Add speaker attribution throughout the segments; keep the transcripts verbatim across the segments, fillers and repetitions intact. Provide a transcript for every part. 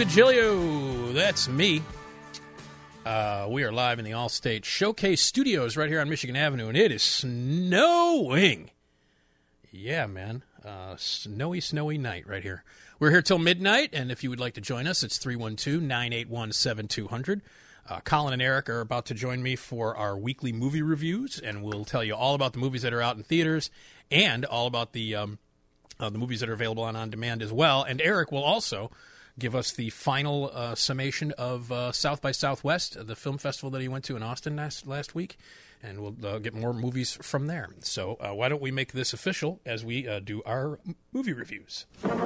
Speaker 1: DiGilio, that's me. Uh, we are live in the All-State Showcase Studios right here on Michigan Avenue, and it is snowing. Yeah, man. Uh, snowy, snowy night right here. We're here till midnight, and if you would like to join us, it's three one two, nine eight one, seven two zero zero. Uh, Colin and Eric are about to join me for our weekly movie reviews, and we'll tell you all about the movies that are out in theaters and all about the um, uh, the movies that are available on On Demand as well. And Eric will also give us the final uh, summation of uh, South by Southwest, the film festival that he went to in Austin last, last week, and we'll uh, get more movies from there. So uh, why don't we make this official as we uh, do our movie reviews.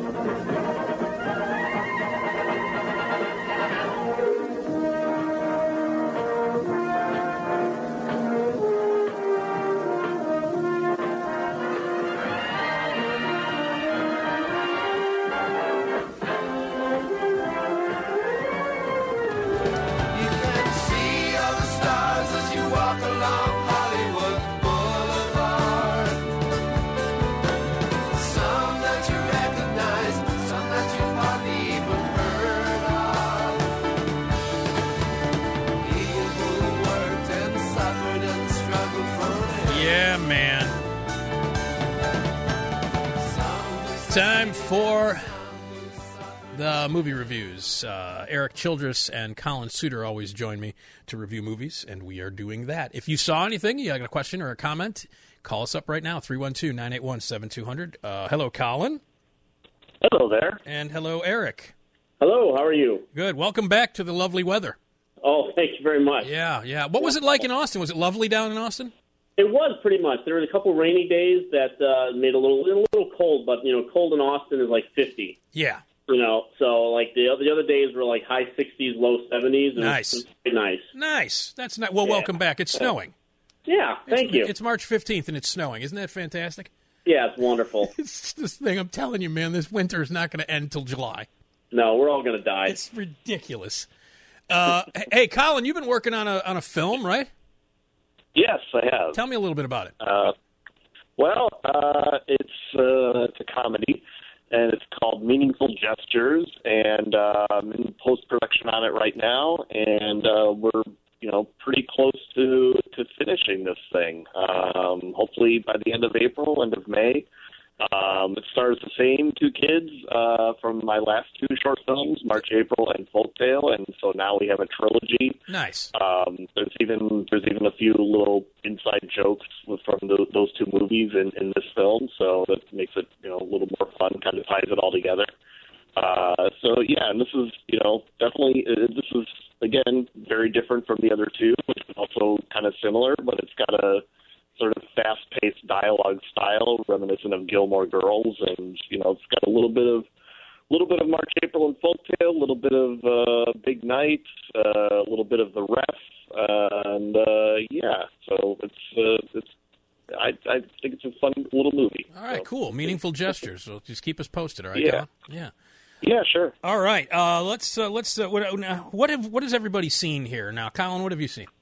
Speaker 1: Time for the movie reviews. Uh, Eric Childress and Colin Suter always join me to review movies, and we are doing that. If you saw anything, you got a question or a comment, call us up right now, three one two, nine eight one, seven two zero zero. Uh, hello, Colin.
Speaker 2: Hello there.
Speaker 1: And hello, Eric.
Speaker 2: Hello, how are you?
Speaker 1: Good. Welcome back to the lovely weather.
Speaker 2: Oh, thank you very much.
Speaker 1: Yeah, yeah. What was it like in Austin? Was it lovely down in Austin?
Speaker 2: It was pretty much. There was a couple rainy days that uh, made it a little, a little cold, but you know, cold in Austin is like fifty.
Speaker 1: Yeah.
Speaker 2: You know, so like the the other days were like high sixties, low seventies. And
Speaker 1: nice.
Speaker 2: It was pretty nice.
Speaker 1: Nice. That's nice. Well,
Speaker 2: yeah.
Speaker 1: welcome back. It's snowing.
Speaker 2: Yeah. Thank
Speaker 1: it's,
Speaker 2: you.
Speaker 1: It's March fifteenth and it's snowing. Isn't that fantastic?
Speaker 2: Yeah, it's wonderful.
Speaker 1: It's this thing. I'm telling you, man. This winter is not going to end till July.
Speaker 2: No, we're all going to die.
Speaker 1: It's ridiculous. Uh, hey, Colin, you've been working on a on a film, right?
Speaker 3: Yes, I have.
Speaker 1: Tell me a little bit about it.
Speaker 3: Uh, well, uh, it's uh, it's a comedy, and it's called Meaningful Gestures, and uh, I'm in post-production on it right now, and uh, we're you know pretty close to, to finishing this thing. Um, hopefully by the end of April, end of May. Um, it stars the same two kids uh, from my last two short films, March, April, and Folktale, and so now we have a trilogy.
Speaker 1: Nice.
Speaker 3: Um, there's even there's even a few little inside jokes from the, those two movies in, in this film, so that makes it you know a little more fun. Kind of ties it all together. Uh, so yeah, and this is you know definitely uh, this is again very different from the other two, which is also kind of similar, but it's got a sort of fast-paced dialogue style, reminiscent of Gilmore Girls, and you know, it's got a little bit of, a little bit of March, April, and Folktale, a little bit of uh, Big Night, uh, a little bit of The Ref, uh, and uh, yeah, so it's, uh, it's, I, I think it's a fun little movie.
Speaker 1: All right,
Speaker 3: so,
Speaker 1: cool. Meaningful gestures. So just keep us posted. All right,
Speaker 3: yeah,
Speaker 1: Colin? Yeah.
Speaker 3: Yeah, sure.
Speaker 1: All right. Uh, let's uh, let's uh, what what have what has everybody seen here now? Colin, what have you seen?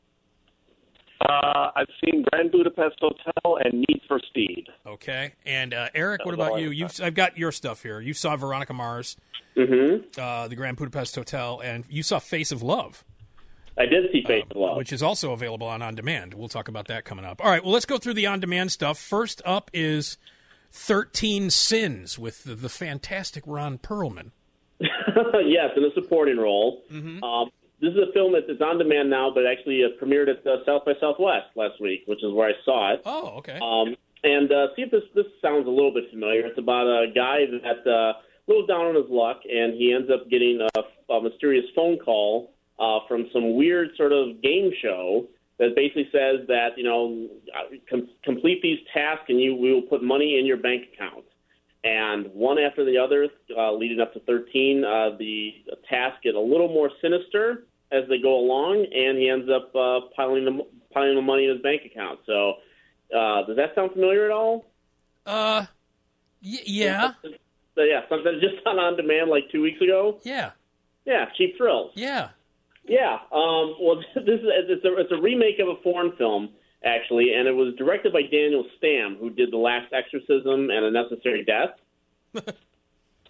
Speaker 3: Uh, I've seen Grand Budapest Hotel and Need for Speed.
Speaker 1: Okay, and uh, Eric, what about you? You've I've got your stuff here. You saw Veronica Mars,
Speaker 2: mm-hmm.
Speaker 1: uh, the Grand Budapest Hotel, and you saw Face of Love.
Speaker 2: I did see Face
Speaker 1: uh,
Speaker 2: of Love,
Speaker 1: which is also available on On Demand. We'll talk about that coming up. All right, well, let's go through the On Demand stuff. First up is thirteen Sins with the, the fantastic Ron Perlman.
Speaker 2: Yes, in a supporting role.
Speaker 1: Mm-hmm.
Speaker 2: Um, This is a film that's on demand now, but actually uh, premiered at uh, South by Southwest last week, which is where I saw it.
Speaker 1: Oh, okay.
Speaker 2: Um, and uh, see if this this sounds a little bit familiar. It's about a guy that's uh, a little down on his luck, and he ends up getting a, a mysterious phone call uh, from some weird sort of game show that basically says that, you know, com- complete these tasks and you we will put money in your bank account. And one after the other, uh, leading up to thirteen, uh, the tasks get a little more sinister as they go along, and he ends up uh, piling the piling the money in his bank account. So, uh, does that sound familiar at all?
Speaker 1: Uh, y- yeah,
Speaker 2: so, yeah, something just on on demand like two weeks ago.
Speaker 1: Yeah,
Speaker 2: yeah, Cheap Thrills.
Speaker 1: Yeah,
Speaker 2: yeah. Um, well, this is it's a it's a remake of a foreign film actually, and it was directed by Daniel Stamm, who did The Last Exorcism and A Necessary Death.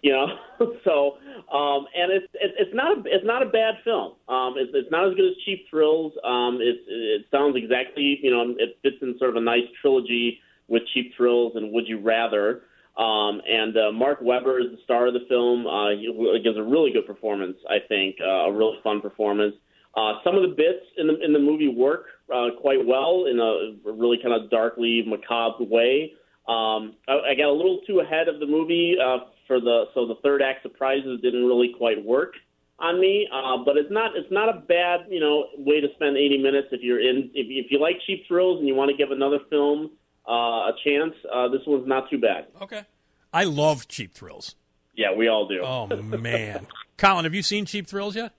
Speaker 2: You know, so um, and it's it, it's not a, it's not a bad film. Um, it's, it's not as good as Cheap Thrills. Um, it it sounds exactly, you know, it fits in sort of a nice trilogy with Cheap Thrills and Would You Rather. Um, and uh, Mark Webber is the star of the film. Uh, he gives a really good performance, I think, uh, a really fun performance. Uh, some of the bits in the in the movie work uh, quite well in a really kind of darkly macabre way. Um, I, I got a little too ahead of the movie uh, for the so the third act surprises didn't really quite work on me. Uh, but it's not it's not a bad you know way to spend eighty minutes if you're in if, if you like Cheap Thrills and you want to give another film uh, a chance. Uh, this one's not too bad.
Speaker 1: Okay, I love Cheap Thrills.
Speaker 2: Yeah, we all do.
Speaker 1: Oh man, Colin, have you seen Cheap Thrills yet?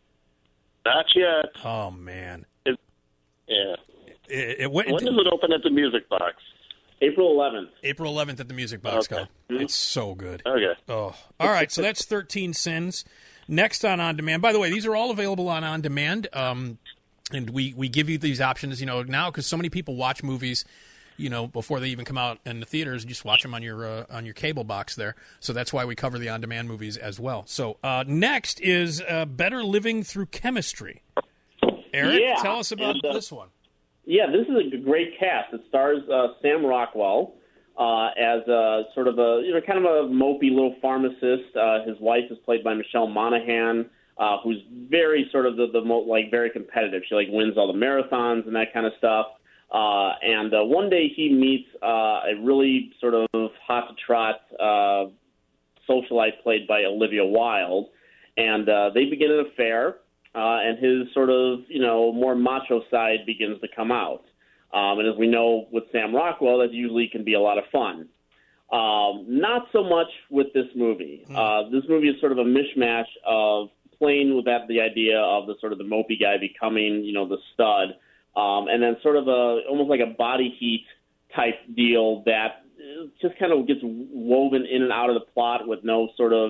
Speaker 3: Not yet.
Speaker 1: Oh man.
Speaker 3: It, yeah.
Speaker 1: It, it went,
Speaker 3: when does it open at the Music Box?
Speaker 2: April eleventh.
Speaker 1: April eleventh at the Music Box,
Speaker 3: Okay.
Speaker 1: Colin.
Speaker 3: Mm-hmm.
Speaker 1: It's so good.
Speaker 3: Okay.
Speaker 1: Oh, all right. So that's thirteen Sins. Next on On Demand. By the way, these are all available on On Demand. Um, and we, we give you these options, you know, now because so many people watch movies, you know, before they even come out in the theaters. You just watch them on your uh, on your cable box there. So that's why we cover the On Demand movies as well. So uh, next is uh, Better Living Through Chemistry. Eric,
Speaker 2: Yeah,
Speaker 1: tell us about
Speaker 2: and, uh,
Speaker 1: this one.
Speaker 2: Yeah, this is a great cast. It stars uh, Sam Rockwell uh, as a sort of a you know kind of a mopey little pharmacist. Uh, his wife is played by Michelle Monaghan, uh, who's very sort of the, the mo- like very competitive. She like wins all the marathons and that kind of stuff. Uh, and uh, one day he meets uh, a really sort of hot to trot uh, socialite played by Olivia Wilde, and uh, they begin an affair. Uh, and his sort of, you know, more macho side begins to come out. Um, and as we know with Sam Rockwell, that usually can be a lot of fun. Um, not so much with this movie.
Speaker 1: Hmm.
Speaker 2: Uh, this movie is sort of a mishmash of playing with that the idea of the sort of the mopey guy becoming, you know, the stud, um, and then sort of a almost like a body heat type deal that just kind of gets woven in and out of the plot with no sort of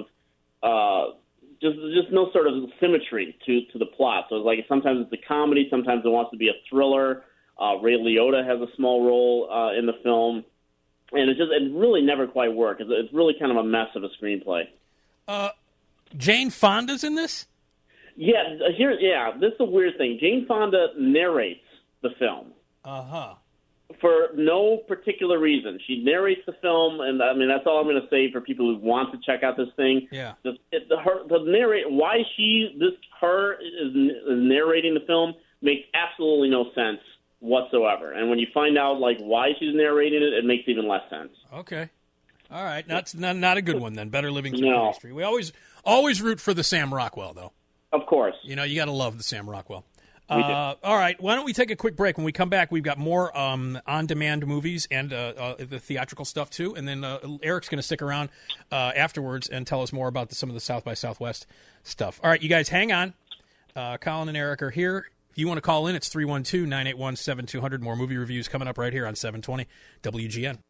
Speaker 2: uh, Just, just no sort of symmetry to, to the plot. So it's like sometimes it's a comedy, sometimes it wants to be a thriller. Uh, Ray Liotta has a small role uh, in the film, and it just it really never quite worked. It's, it's really kind of a mess of a screenplay.
Speaker 1: Uh, Jane Fonda's in this?
Speaker 2: Yeah, here, yeah. This is a weird thing. Jane Fonda narrates the film.
Speaker 1: Uh huh.
Speaker 2: For no particular reason. She narrates the film, and I mean, that's all I'm going to say for people who want to check out this thing.
Speaker 1: Yeah.
Speaker 2: The, it, the, her, the narrate, why she, this, her is, is narrating the film makes absolutely no sense whatsoever. And when you find out, like, why she's narrating it, it makes even less sense.
Speaker 1: Okay. All right. That's not, not a good one then. Better Living Through
Speaker 2: No.
Speaker 1: Chemistry. We always always root for the Sam Rockwell, though.
Speaker 2: Of course.
Speaker 1: You know, you got to love the Sam Rockwell. Uh, all right, why don't we take a quick break? When we come back, we've got more um, on-demand movies and uh, uh, the theatrical stuff, too. And then uh, Eric's going to stick around uh, afterwards and tell us more about the, some of the South by Southwest stuff. All right, you guys hang on. Uh, Colin and Eric are here. If you want to call in, it's three one two, nine eight one, seven two zero zero. More movie reviews coming up right here on seven twenty W G N.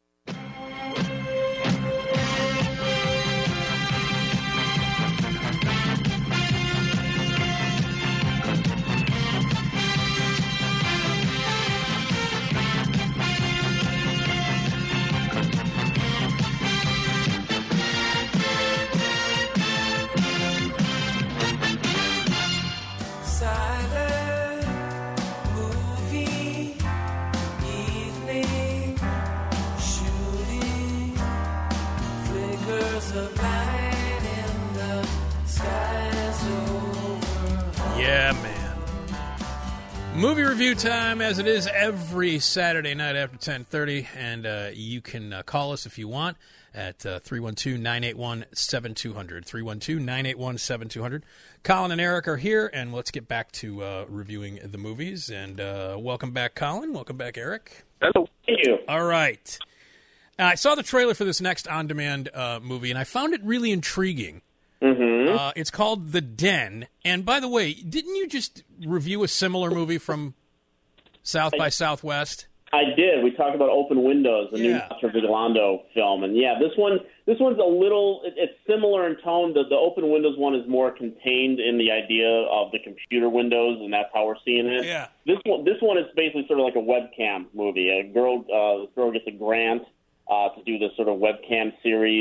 Speaker 1: Yeah, man. Movie review time, as it is every Saturday night after ten thirty, and uh, you can uh, call us if you want at uh, three one two, nine eight one, seven two zero zero, three one two, nine eight one, seven two zero zero. Colin and Eric are here, and let's get back to uh, reviewing the movies. And uh, welcome back, Colin. Welcome back, Eric.
Speaker 3: Hello.
Speaker 2: Thank you.
Speaker 1: All right. Uh, I saw the trailer for this next on-demand uh, movie, and I found it really intriguing.
Speaker 2: Mm-hmm.
Speaker 1: Uh, it's called The Den. And by the way, didn't you just review a similar movie from South by Southwest?
Speaker 2: I did. We talked about Open Windows, the new
Speaker 1: Yeah.
Speaker 2: Nacho Vigilando film, and yeah, this one, this one's a little. It, it's similar in tone. The, the Open Windows one is more contained in the idea of the computer windows, and that's how we're seeing it.
Speaker 1: Yeah.
Speaker 2: This one, this one is basically sort of like a webcam movie. A girl, uh, this girl gets a grant uh, to do this sort of webcam series.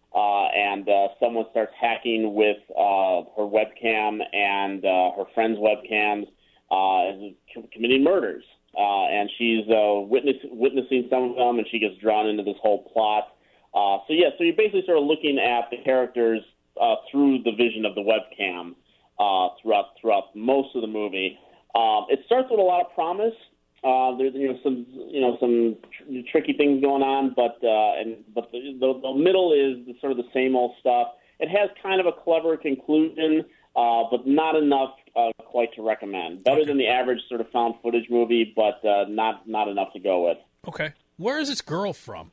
Speaker 2: uh, and uh, someone starts hacking with uh, her webcam and uh, her friends' webcams, uh, committing murders. Uh, and she's uh, witness, witnessing some of them, and she gets drawn into this whole plot. Uh, so, yeah, so you're basically sort of looking at the characters uh, through the vision of the webcam uh, throughout throughout most of the movie. Um, it starts with a lot of promise. Uh, there's you know some you know some tr- tricky things going on, but uh, and but the, the, the middle is the, sort of the same old stuff. It has kind of a clever conclusion, uh, but not enough uh, quite to recommend. Better
Speaker 1: Okay.
Speaker 2: than the average sort of found footage movie, but uh, not not enough to go with.
Speaker 1: Okay. Where is this girl from?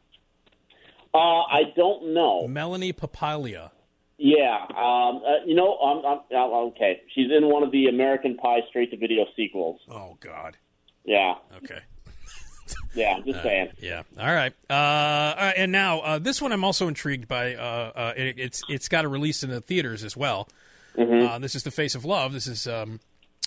Speaker 2: Uh, I don't know.
Speaker 1: Melanie Papalia.
Speaker 2: Yeah, um, uh, you know, um, um, uh, okay. She's in one of the American Pie straight-to-video sequels.
Speaker 1: Oh, God.
Speaker 2: Yeah,
Speaker 1: Okay.
Speaker 2: yeah, just saying.
Speaker 1: Yeah. All right. Uh, all right, and now uh, this one I'm also intrigued by. Uh, uh, it, it's it's got a release in the theaters as well.
Speaker 2: Mm-hmm.
Speaker 1: Uh, this is The Face of Love. This is um,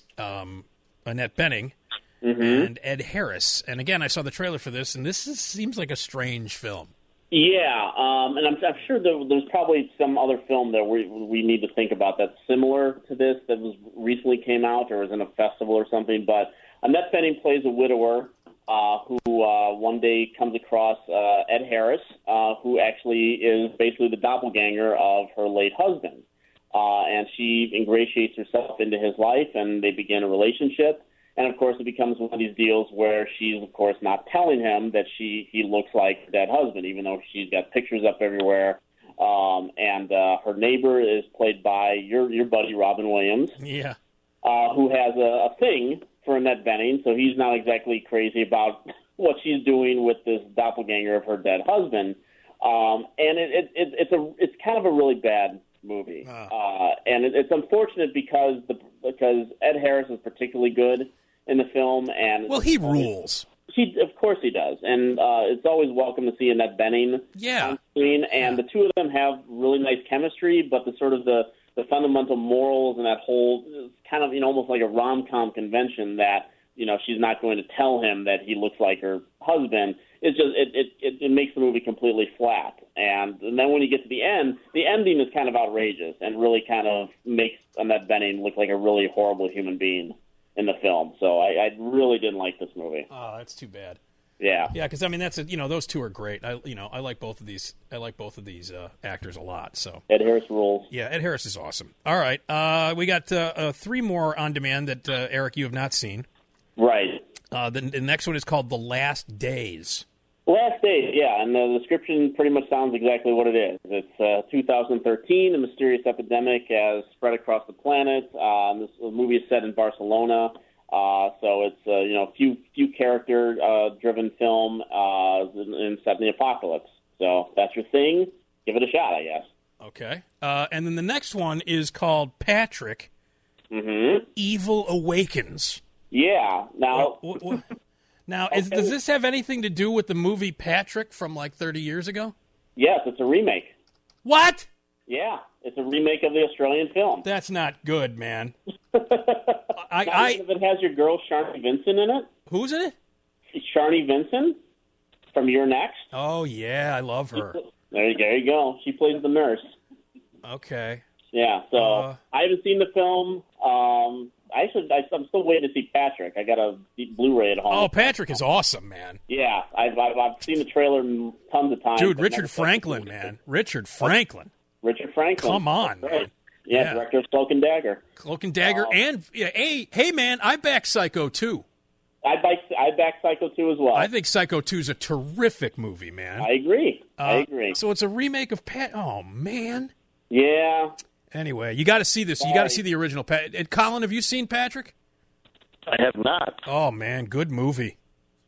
Speaker 1: um, Annette Bening
Speaker 2: Mm-hmm.
Speaker 1: and Ed Harris. And again, I saw the trailer for this, and this is, seems like a strange film.
Speaker 2: Yeah, um, and I'm, I'm sure there, there's probably some other film that we we need to think about that's similar to this that was recently came out or was in a festival or something. But Annette Bening plays a widower uh, who uh, one day comes across uh, Ed Harris, uh, who actually is basically the doppelganger of her late husband. Uh, and she ingratiates herself into his life, and they begin a relationship. And, of course, it becomes one of these deals where she's, of course, not telling him that she he looks like her dead husband, even though she's got pictures up everywhere. Um, and uh, her neighbor is played by your your buddy Robin Williams,
Speaker 1: Yeah.
Speaker 2: uh, who has a, a thing for Annette Bening, so he's not exactly crazy about what she's doing with this doppelganger of her dead husband. Um, and it, it, it, it's a it's kind of a really bad movie,
Speaker 1: Ah.
Speaker 2: uh, and it, it's unfortunate because the because Ed Harris is particularly good in the film, and
Speaker 1: Well, he rules.
Speaker 2: He, of course, he does, and uh, it's always welcome to see Annette Bening
Speaker 1: Yeah.
Speaker 2: on screen. And the two of them have really nice chemistry, but the sort of the, the fundamental morals and that whole kind of you know almost like a rom-com convention that you know she's not going to tell him that he looks like her husband. It's just it it, it, it makes the movie completely flat. And, and then when you get to the end, the ending is kind of outrageous and really kind of makes Annette Bening look like a really horrible human being in the film. So I, I really didn't like this movie.
Speaker 1: Oh, that's too bad.
Speaker 2: Yeah.
Speaker 1: Yeah, because I mean that's a, you know those two are great. I you know I like both of these. I like both of these uh, actors a lot. So
Speaker 2: Ed Harris rules.
Speaker 1: yeah, Ed Harris is awesome. All right, uh, we got uh, uh, three more on demand that uh, Eric you have not seen.
Speaker 2: Right.
Speaker 1: Uh, the, the next one is called The Last Days.
Speaker 2: Last Days, yeah, and the description pretty much sounds exactly what it is. It's uh, two thousand thirteen, a mysterious epidemic has spread across the planet. Uh, this movie is set in Barcelona, uh, so it's uh, you know few few character uh, driven film uh, and set in the apocalypse. So if that's your thing, give it a shot, I guess.
Speaker 1: Okay, uh, and then the next one is called Patrick.
Speaker 2: Mm-hmm.
Speaker 1: Evil Awakens.
Speaker 2: Yeah. Now.
Speaker 1: What, what, now, is, does this have anything to do with the movie Patrick from like thirty years ago?
Speaker 2: Yes, it's a remake.
Speaker 1: What?
Speaker 2: Yeah, it's a remake of the Australian film.
Speaker 1: That's not good, man.
Speaker 2: I,
Speaker 1: I,
Speaker 2: if it has your girl Sharni Vincent in it.
Speaker 1: who's in it?
Speaker 2: Sharni Vincent from You're Next.
Speaker 1: Oh yeah, I love her.
Speaker 2: There you, there you go. She plays the nurse.
Speaker 1: Okay.
Speaker 2: Yeah, so
Speaker 1: Uh,
Speaker 2: I haven't seen the film. Um, I should. I, I'm still waiting to see Patrick. I got a Blu-ray at home.
Speaker 1: Oh, Patrick is awesome, man.
Speaker 2: Yeah, I've, I've I've seen the trailer tons of times.
Speaker 1: Dude,
Speaker 2: but
Speaker 1: Richard
Speaker 2: never seen
Speaker 1: Franklin,
Speaker 2: the movie.
Speaker 1: man. Richard Franklin.
Speaker 2: Richard Franklin.
Speaker 1: Come on,
Speaker 2: Right.
Speaker 1: man.
Speaker 2: Yeah,
Speaker 1: Yeah.
Speaker 2: director of Cloak and Dagger.
Speaker 1: Cloak and Dagger,
Speaker 2: Uh,
Speaker 1: and yeah, hey, hey, man, I back Psycho two.
Speaker 2: I back I back Psycho two as well.
Speaker 1: I think Psycho two is a terrific movie, man.
Speaker 2: I agree. I
Speaker 1: Uh,
Speaker 2: agree.
Speaker 1: So it's a remake of Pat. Oh man.
Speaker 2: Yeah.
Speaker 1: Anyway, you got to see this. You got to
Speaker 2: Sorry.
Speaker 1: see the original. Pat. And Colin, have you seen Patrick?
Speaker 3: I have not.
Speaker 1: Oh man, good movie.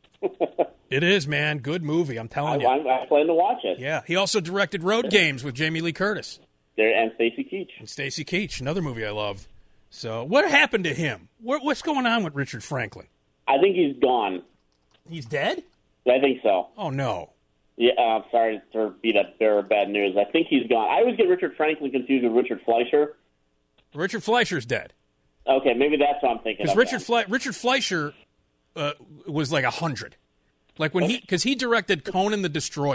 Speaker 1: It is, man, good movie. I'm
Speaker 2: I,
Speaker 1: telling you.
Speaker 2: I, I plan to watch it.
Speaker 1: Yeah, he also directed Road Games with Jamie Lee Curtis
Speaker 2: There and Stacy Keach.
Speaker 1: and Stacy Keach, another movie I love. So, what happened to him? What, what's going on with Richard Franklin?
Speaker 2: I think he's gone.
Speaker 1: He's dead?
Speaker 2: I think so.
Speaker 1: Oh no.
Speaker 2: Yeah, uh, I'm sorry to be that bearer of bad news. I think he's gone. I always get Richard Franklin confused with Richard Fleischer.
Speaker 1: Richard Fleischer's dead.
Speaker 2: Okay, maybe that's what I'm thinking
Speaker 1: Because
Speaker 2: of.
Speaker 1: Richard
Speaker 2: then.
Speaker 1: Fle- Richard Fleischer uh, was like a hundred, like when he because he directed Conan the Destroyer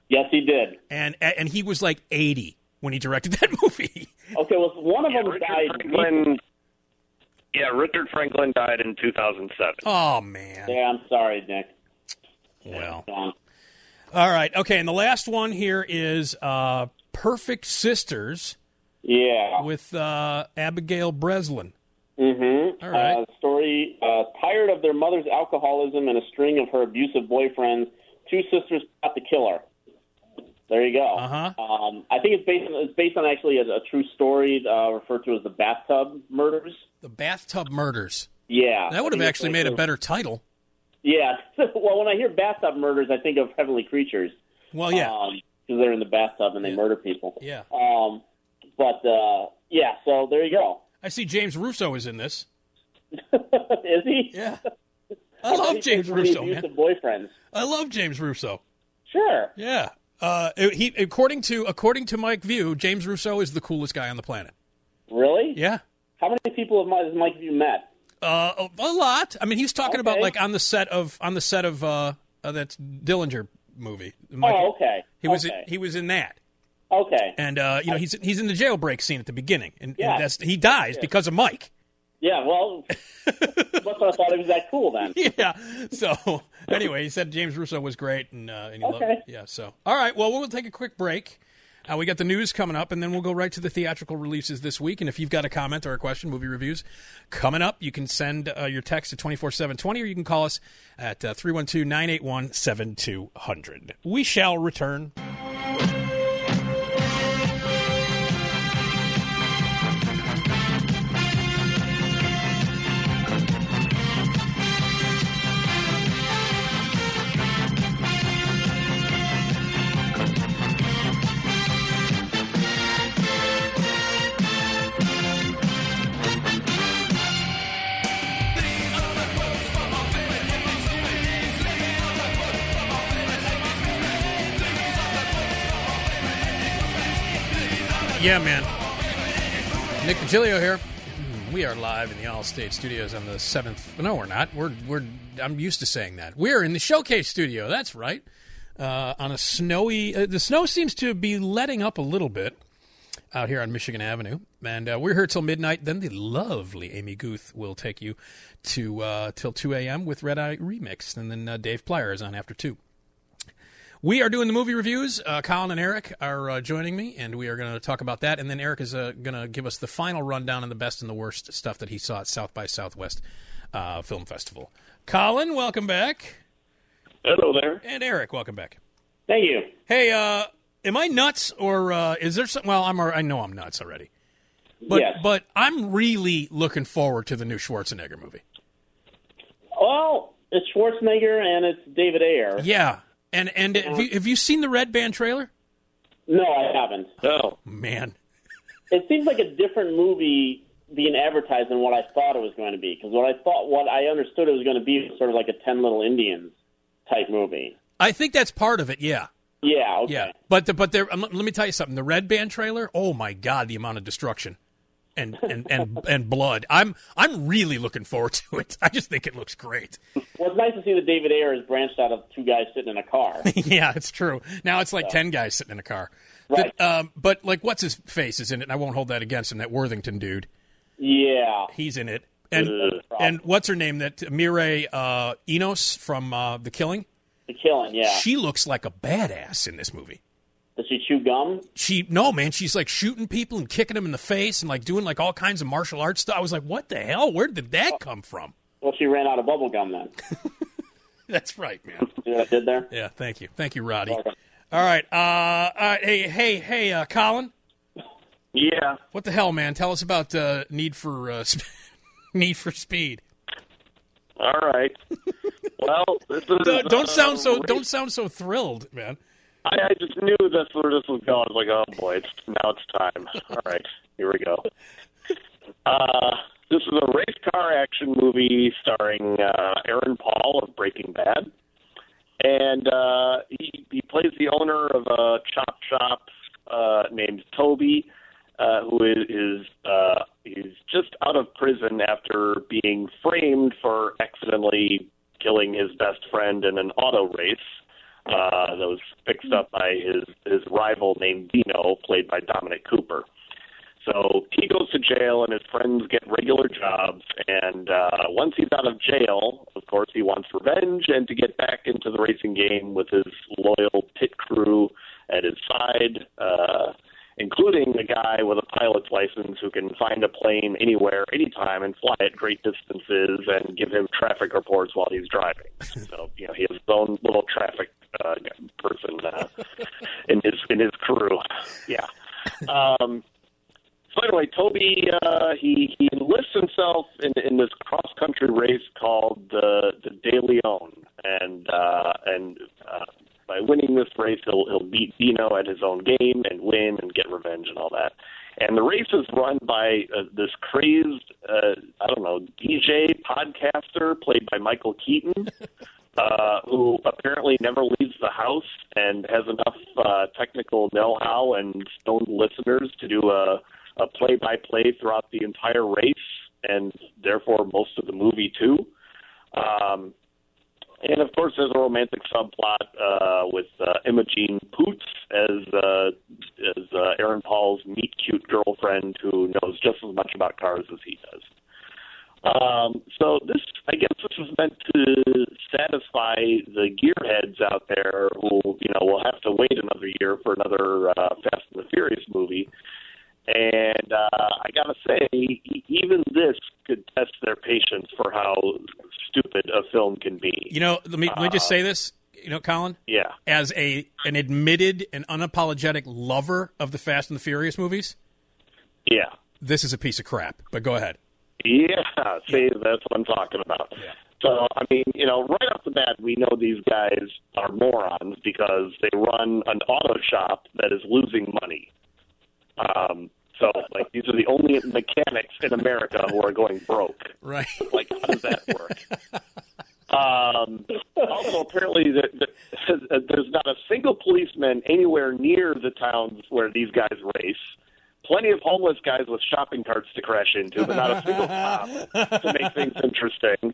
Speaker 2: Yes, he did.
Speaker 1: And and he was like eighty when he directed that movie.
Speaker 2: Okay, well, one of
Speaker 3: Yeah,
Speaker 2: them
Speaker 3: Richard
Speaker 2: died.
Speaker 3: Franklin, yeah, Richard Franklin died in two thousand seven.
Speaker 1: Oh, man.
Speaker 2: Yeah, I'm sorry, Nick.
Speaker 1: Well.
Speaker 2: Yeah.
Speaker 1: All right. Okay, and the last one here is uh, Perfect Sisters
Speaker 2: Yeah.
Speaker 1: with uh, Abigail Breslin.
Speaker 2: Mm-hmm.
Speaker 1: All right.
Speaker 2: Uh, story, uh, tired of their mother's alcoholism and a string of her abusive boyfriends, two sisters got to kill her. There you go.
Speaker 1: Uh-huh.
Speaker 2: Um, I think it's based on, it's based on actually a, a true story uh, referred to as the bathtub murders.
Speaker 1: The Bathtub Murders.
Speaker 2: Yeah.
Speaker 1: That would
Speaker 2: I
Speaker 1: have
Speaker 2: think
Speaker 1: actually
Speaker 2: it's
Speaker 1: made a
Speaker 2: like-
Speaker 1: better title.
Speaker 2: Yeah. Well, when I hear bathtub murders, I think of Heavenly Creatures.
Speaker 1: Well, yeah.
Speaker 2: Because they're in the bathtub and they
Speaker 1: Yeah.
Speaker 2: murder people.
Speaker 1: Yeah.
Speaker 2: Um, but, uh, yeah, so there you go.
Speaker 1: I see James Russo is in this.
Speaker 2: Is he?
Speaker 1: Yeah. I love James Russo, man.
Speaker 2: Abusive boyfriends.
Speaker 1: I love James Russo.
Speaker 2: Sure.
Speaker 1: Yeah. Uh, he according to according to Mike View, James Russo is the coolest guy on the planet.
Speaker 2: Really?
Speaker 1: Yeah.
Speaker 2: How many people have has Mike View met?
Speaker 1: Uh, a, a lot. I mean, he's talking about
Speaker 2: Okay.
Speaker 1: like on the set of on the set of uh, uh that Dillinger movie. Michael-
Speaker 2: Oh, okay.
Speaker 1: He was
Speaker 2: okay.
Speaker 1: he was in that,
Speaker 2: Okay.
Speaker 1: and uh, you know he's he's in the jailbreak scene at the beginning, and,
Speaker 2: Yeah.
Speaker 1: and that's he dies
Speaker 2: Yeah.
Speaker 1: because of Mike.
Speaker 2: Yeah, well, that's what I thought he was that cool then.
Speaker 1: Yeah. So anyway, he said James Russo was great, and, uh, and he loved
Speaker 2: Okay.
Speaker 1: it. Yeah. So all right. Well, we'll take a quick break. Uh, we got the news coming up, and then we'll go right to the theatrical releases this week. And if you've got a comment or a question, movie reviews coming up, you can send uh, your text to two four seven two zero, or you can call us at uh, three one two, nine eight one, seven two zero zero. We shall return. Yeah, man. Nick DiGilio here. We are live in the All-State Studios on the seventh. No, we're not. We're we're. I'm used to saying that. We're in the Showcase Studio. That's right. Uh, on a snowy. Uh, the snow seems to be letting up a little bit out here on Michigan Avenue, and uh, we're here till midnight. Then the lovely Amy Guth will take you to uh, till two a.m. with Red Eye Remix, and then uh, Dave Plyer is on after two. We are doing the movie reviews. Uh, Colin and Eric are uh, joining me, and we are going to talk about that. And then Eric is uh, going to give us the final rundown on the best and the worst stuff that he saw at South by Southwest uh, Film Festival. Colin, welcome back.
Speaker 3: Hello there.
Speaker 1: And Eric, welcome back.
Speaker 2: Thank you.
Speaker 1: Hey, uh, am I nuts, or uh, is there some? Well, I'm. I know I'm nuts already, but
Speaker 2: Yes.
Speaker 1: but I'm really looking forward to the new Schwarzenegger movie.
Speaker 2: Well, it's Schwarzenegger and it's David Ayer.
Speaker 1: Yeah, and and have you, have you seen the Red Band trailer?
Speaker 2: No, I haven't.
Speaker 3: Oh,
Speaker 1: Man,
Speaker 2: It seems like a different movie being advertised than what I thought it was going to be. Because what I thought, what I understood it was going to be was sort of like a Ten Little Indians type movie.
Speaker 1: I think that's part of it. Yeah.
Speaker 2: Yeah. Okay.
Speaker 1: Yeah, but the, but there. Um, let me tell you something. The Red Band trailer. Oh my God, the amount of destruction and and, and, and blood. I'm I'm really looking forward to it. I just think it looks great.
Speaker 2: Well, it's nice to see that David Ayer has branched out of two guys sitting in a car.
Speaker 1: Yeah, it's true. Now it's like ten guys sitting in a car.
Speaker 2: Right.
Speaker 1: But, um, but like, what's his face is in it? And I won't hold that against him. That Worthington dude.
Speaker 2: Yeah.
Speaker 1: He's in it. And
Speaker 2: Ugh.
Speaker 1: and what's her name? That Mireille uh, Enos from uh, The Killing.
Speaker 2: The Killing. Yeah.
Speaker 1: She looks like a badass in this movie.
Speaker 2: Does she chew gum?
Speaker 1: She no man, she's like shooting people and kicking them in the face and like doing like all kinds of martial arts stuff. I was like, what the hell? Where did that come from?
Speaker 2: Well, she ran out of bubble gum then.
Speaker 1: That's right, man.
Speaker 2: See what I did there?
Speaker 1: Yeah, thank you, thank you, Roddy.
Speaker 2: Okay.
Speaker 1: All right, uh, all right, hey, hey, hey, uh, Colin,
Speaker 3: yeah.
Speaker 1: what the hell, man? Tell us about uh, Need for uh, Sp- Need for Speed.
Speaker 3: All right. Well, this is,
Speaker 1: Don't, don't
Speaker 3: uh,
Speaker 1: sound so
Speaker 3: race-
Speaker 1: don't sound so thrilled, man.
Speaker 3: I, I just knew that's where this was going. I was like, oh boy, it's now it's time. All right, here we go. Uh, this is a race car action movie starring uh, Aaron Paul of Breaking Bad, and uh, he he plays the owner of a chop shop uh, named Toby, uh, who is, is uh, he's just out of prison after being framed for accidentally killing his best friend in an auto race. uh, that was fixed up by his, his rival named Dino, played by Dominic Cooper. So he goes to jail, and his friends get regular jobs. And uh, once he's out of jail, of course, he wants revenge and to get back into the racing game with his loyal pit crew at his side, uh, including a guy with a pilot's license who can find a plane anywhere, anytime, and fly at great distances and give him traffic reports while he's driving. So, you know, he has his own little traffic uh, person uh, in his in his crew. Yeah. Um, So anyway, Toby, uh, he, he enlists himself in, in this cross-country race called the the De Leon, and uh, and uh, by winning this race, he'll he'll beat Dino at his own game and win and get revenge and all that. And the race is run by uh, this crazed, uh, I don't know, D J podcaster played by Michael Keaton, uh, who apparently never leaves the house and has enough uh, technical know-how and stoned listeners to do a a play-by-play throughout the entire race, and therefore most of the movie, too. Um, and, of course, there's a romantic subplot uh, with uh, Imogen Poots as, uh, as uh, Aaron Paul's meet-cute girlfriend who knows just as much about cars as he does. Um, so this, I guess this is meant to satisfy the gearheads out there who, you know, will have to wait another year for another uh, Fast and the Furious movie. And uh, I got to say, even this could test their patience for how stupid a film can be.
Speaker 1: You know, let me, let me just say this, you know, Colin?
Speaker 3: Yeah.
Speaker 1: As a an admitted and unapologetic lover of the Fast and the Furious movies,
Speaker 3: yeah,
Speaker 1: this is a piece of crap. But go ahead.
Speaker 3: Yeah, see, yeah. That's what I'm talking about.
Speaker 1: Yeah.
Speaker 3: So, I mean, you know, right off the bat, we know these guys are morons because they run an auto shop that is losing money. Um, so, like, these are the only mechanics in America who are going broke.
Speaker 1: Right.
Speaker 3: Like, how does that work? um, also, apparently, the, the, there's not a single policeman anywhere near the towns where these guys race. Plenty of homeless guys with shopping carts to crash into, but not a single cop to make things interesting.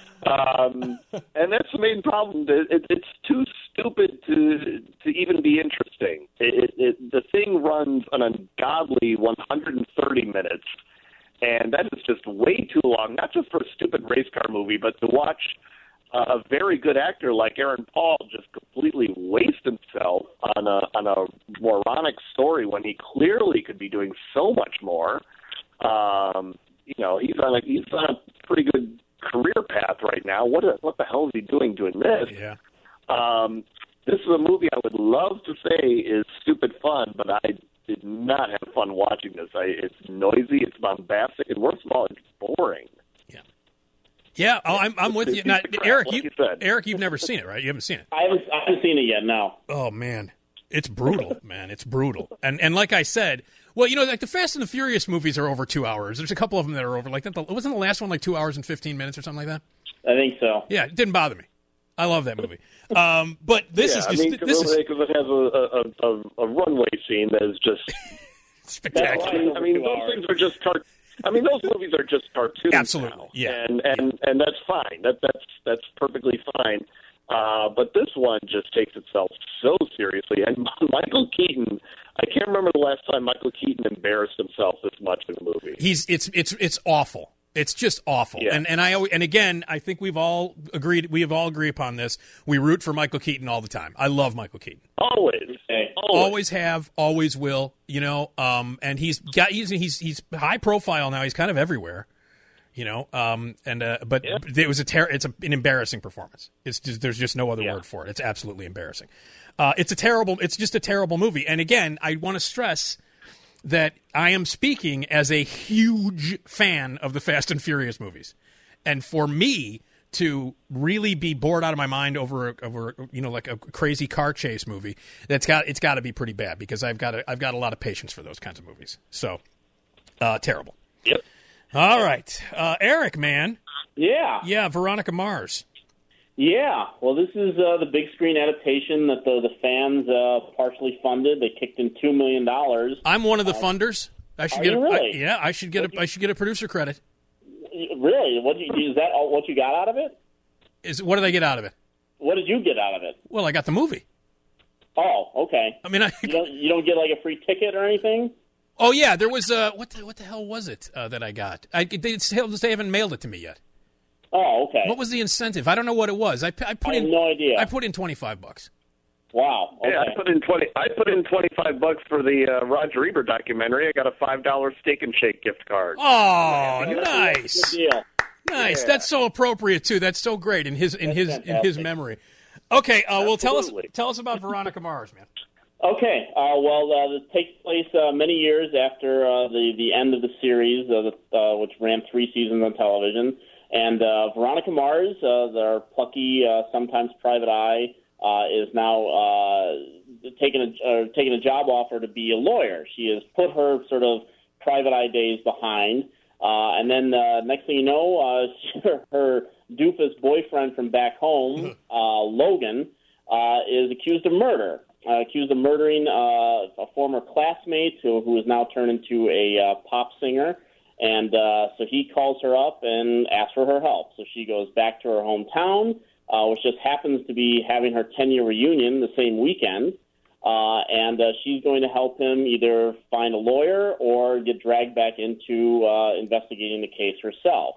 Speaker 3: Um, and that's the main problem. It, it, it's too stupid to to even be interesting. It, it, the thing runs an ungodly one hundred thirty minutes, and that is just way too long, not just for a stupid race car movie, but to watch uh, a very good actor like Aaron Paul just completely waste himself on a, on a moronic story when he clearly could be doing so much more. Um, you know, he's on a, he's on a pretty good career path right now. What a, what the hell is he doing doing this?
Speaker 1: Yeah.
Speaker 3: Um, this is a movie I would love to say is stupid fun, but I did not have fun watching this. I, it's noisy, it's bombastic, and worst of all, it's boring.
Speaker 1: Yeah. Yeah, oh, I'm I'm with you. Now,
Speaker 3: Crap,
Speaker 1: Eric,
Speaker 3: like
Speaker 1: you,
Speaker 3: you said.
Speaker 1: Eric, you've never seen it, right? You haven't seen it.
Speaker 2: I haven't, I haven't seen it yet, no.
Speaker 1: Oh man, it's brutal, man. It's brutal. And and like I said, well, you know, like the Fast and the Furious movies are over two hours. There's a couple of them that are over like that. Wasn't the last one like two hours and fifteen minutes or something like that?
Speaker 2: I think so.
Speaker 1: Yeah, it didn't bother me. I love that movie. Um, but this
Speaker 3: yeah,
Speaker 1: is
Speaker 3: I
Speaker 1: just
Speaker 3: mean, cause
Speaker 1: this is
Speaker 3: because it has a, a, a, a runway scene that is just
Speaker 1: spectacular.
Speaker 3: I mean, those things are just car- I mean, those movies are just cartoons.
Speaker 1: Absolutely,
Speaker 3: now.
Speaker 1: yeah,
Speaker 3: and and
Speaker 1: yeah.
Speaker 3: and that's fine. That that's that's perfectly fine. Uh, but this one just takes itself so seriously. And Michael Keaton, I can't remember the last time Michael Keaton embarrassed himself this much in a movie.
Speaker 1: He's it's it's it's awful. It's just awful.
Speaker 3: Yeah.
Speaker 1: And and I and again, I think we've all agreed we have all agreed upon this. We root for Michael Keaton all the time. I love Michael Keaton.
Speaker 3: Always.
Speaker 2: Hey.
Speaker 3: Always.
Speaker 1: Always have, always will, you know. Um and he's got he's he's he's high profile now. He's kind of everywhere. You know, um, and uh, but
Speaker 3: yeah.
Speaker 1: it was a ter- it's a, an embarrassing performance. It's just, there's just no other
Speaker 3: yeah.
Speaker 1: word for it. It's absolutely embarrassing. Uh, it's a terrible. It's just a terrible movie. And again, I want to stress that I am speaking as a huge fan of the Fast and Furious movies, and for me to really be bored out of my mind over over you know like a crazy car chase movie, that's got it's got to be pretty bad because I've got a, I've got a lot of patience for those kinds of movies. So uh, terrible.
Speaker 3: Yep.
Speaker 1: All right. Uh, Eric, man.
Speaker 2: Yeah.
Speaker 1: Yeah, Veronica Mars.
Speaker 2: Yeah. Well, this is uh, the big screen adaptation that the, the fans uh, partially funded. They kicked in two million dollars.
Speaker 1: I'm one of the funders. I should
Speaker 2: Are
Speaker 1: get
Speaker 2: you
Speaker 1: a,
Speaker 2: really?
Speaker 1: I, yeah, I should get a I should get a producer credit.
Speaker 2: Really? What you, is that all, what you got out of it?
Speaker 1: Is what did I get out of it?
Speaker 2: what did you get out of it?
Speaker 1: Well, I got the movie.
Speaker 2: Oh, okay.
Speaker 1: I mean, I,
Speaker 2: you don't you don't get like a free ticket or anything?
Speaker 1: Oh yeah, there was a what the what the hell was it uh, that I got? I they still they haven't mailed it to me yet.
Speaker 2: Oh, okay.
Speaker 1: What was the incentive? I don't know what it was. I, I put
Speaker 2: I have
Speaker 1: in
Speaker 2: no idea.
Speaker 1: I put in twenty-five bucks.
Speaker 2: Wow. Okay.
Speaker 3: Yeah, I put in twenty. I put in twenty-five bucks for the uh, Roger Ebert documentary. I got a five dollar Steak and Shake gift card.
Speaker 1: Oh,
Speaker 2: Good
Speaker 1: nice,
Speaker 2: deal.
Speaker 1: nice.
Speaker 3: Yeah.
Speaker 1: That's so appropriate too. That's so great in his in
Speaker 2: That's
Speaker 1: his
Speaker 2: fantastic.
Speaker 1: in his memory. Okay, uh, well, tell us
Speaker 3: Absolutely.
Speaker 1: tell us about Veronica Mars, man.
Speaker 2: Okay. Uh, well, uh, this takes place uh, many years after uh, the the end of the series, uh, the, uh, which ran three seasons on television. And uh, Veronica Mars, uh, their plucky, uh, sometimes private eye, uh, is now uh, taking a uh, taking a job offer to be a lawyer. She has put her sort of private eye days behind, uh, and then uh, next thing you know, uh, her, her doofus boyfriend from back home, uh, Logan, uh, is accused of murder. Uh, accused of murdering uh, a former classmate who, who is now turned into a uh, pop singer. And uh, so he calls her up and asks for her help. So she goes back to her hometown, uh, which just happens to be having her ten-year reunion the same weekend. Uh, and uh, she's going to help him either find a lawyer or get dragged back into uh, investigating the case herself.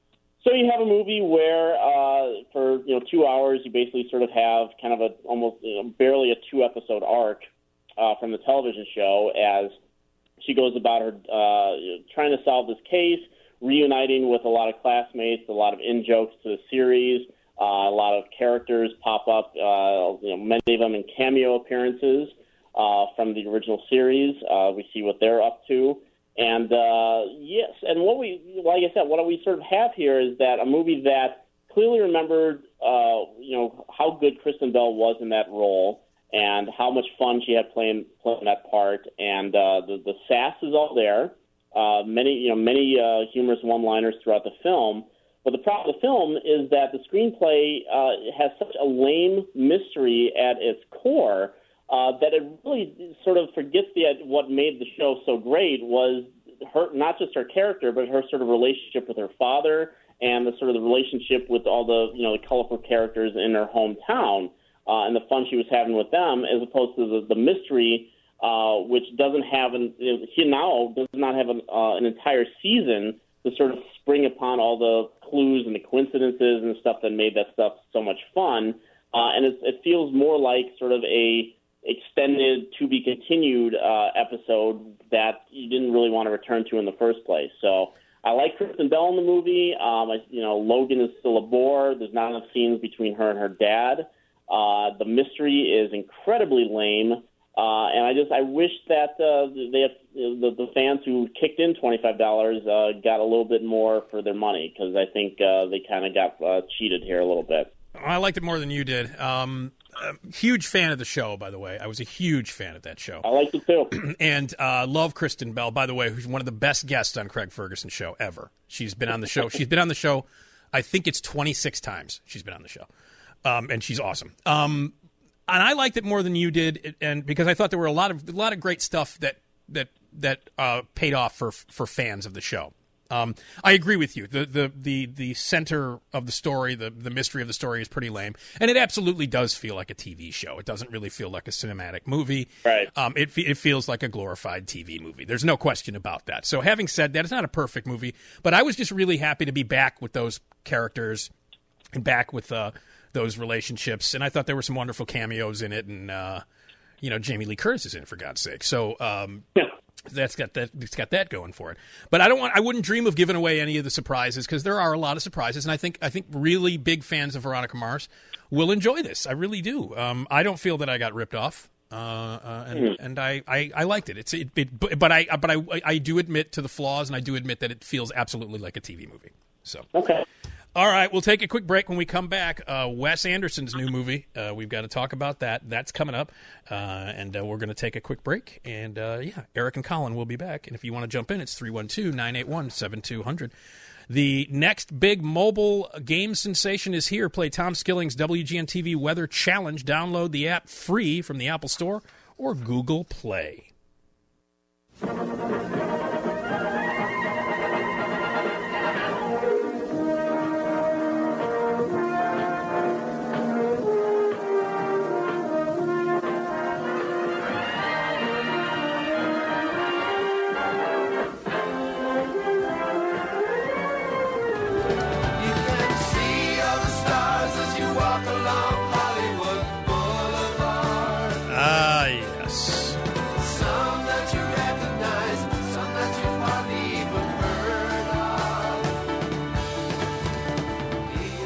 Speaker 2: So you have a movie where uh, for you know two hours you basically sort of have kind of a almost you know, barely a two-episode arc uh, from the television show as she goes about her uh, trying to solve this case, reuniting with a lot of classmates, a lot of in-jokes to the series, uh, a lot of characters pop up, uh, you know, many of them in cameo appearances uh, from the original series. Uh, we see what they're up to. And, uh, yes, and what we, like I said, what we sort of have here is that a movie that clearly remembered, uh, you know, how good Kristen Bell was in that role and how much fun she had playing playing that part, and uh, the the sass is all there. Uh, many you know many uh, humorous one-liners throughout the film. But the problem with the film is that the screenplay uh, has such a lame mystery at its core uh, that it really sort of forgets the what made the show so great was her not just her character, but her sort of relationship with her father and the sort of the relationship with all the you know the colorful characters in her hometown. Uh, and the fun she was having with them, as opposed to the, the mystery, uh, which doesn't have an he now does not have an, uh, an entire season to sort of spring upon all the clues and the coincidences and stuff that made that stuff so much fun. Uh, and it, it feels more like sort of a extended to be continued uh, episode that you didn't really want to return to in the first place. So I like Kristen Bell in the movie. Um, I, you know, Logan is still a bore. There's not enough scenes between her and her dad. Uh, the mystery is incredibly lame, uh, and I just I wish that uh, they have, the, the fans who kicked in twenty-five dollars uh, got a little bit more for their money, because I think uh, they kind of got uh, cheated here a little bit.
Speaker 1: I liked it more than you did. Um, huge fan of the show, by the way. I was a huge fan of that show.
Speaker 2: I liked it too.
Speaker 1: And uh, love Kristen Bell, by the way, who's one of the best guests on Craig Ferguson's show ever. She's been on the show. She's been on the show, I think it's twenty-six times she's been on the show. Um, and she's awesome. Um, and I liked it more than you did, and because I thought there were a lot of a lot of great stuff that that that uh, paid off for for fans of the show. Um, I agree with you. The, the the the center of the story, the the mystery of the story, is pretty lame, and it absolutely does feel like a T V show. It doesn't really feel like a cinematic movie.
Speaker 2: Right.
Speaker 1: Um, it it feels like a glorified T V movie. There's no question about that. So having said that, it's not a perfect movie, but I was just really happy to be back with those characters and back with uh, those relationships, and I thought there were some wonderful cameos in it, and uh, you know, Jamie Lee Curtis is in it, for God's sake. So um,
Speaker 2: Yeah.
Speaker 1: that's got that it's got that going for it. But I don't want I wouldn't dream of giving away any of the surprises, because there are a lot of surprises, and I think I think really big fans of Veronica Mars will enjoy this. I really do. Um, I don't feel that I got ripped off, uh, uh, and mm. and I, I, I liked it. It's it, it but, but I but I I do admit to the flaws, and I do admit that it feels absolutely like a T V movie. So
Speaker 2: okay.
Speaker 1: All right, we'll take a quick break. When we come back, uh, Wes Anderson's new movie. Uh, we've got to talk about that. That's coming up, uh, and uh, we're going to take a quick break. And, uh, yeah, Eric and Colin will be back. And if you want to jump in, it's three one two, nine eight one, seven two zero zero. The next big mobile game sensation is here. Play Tom Skilling's W G N T V Weather Challenge. Download the app free from the Apple Store or Google Play.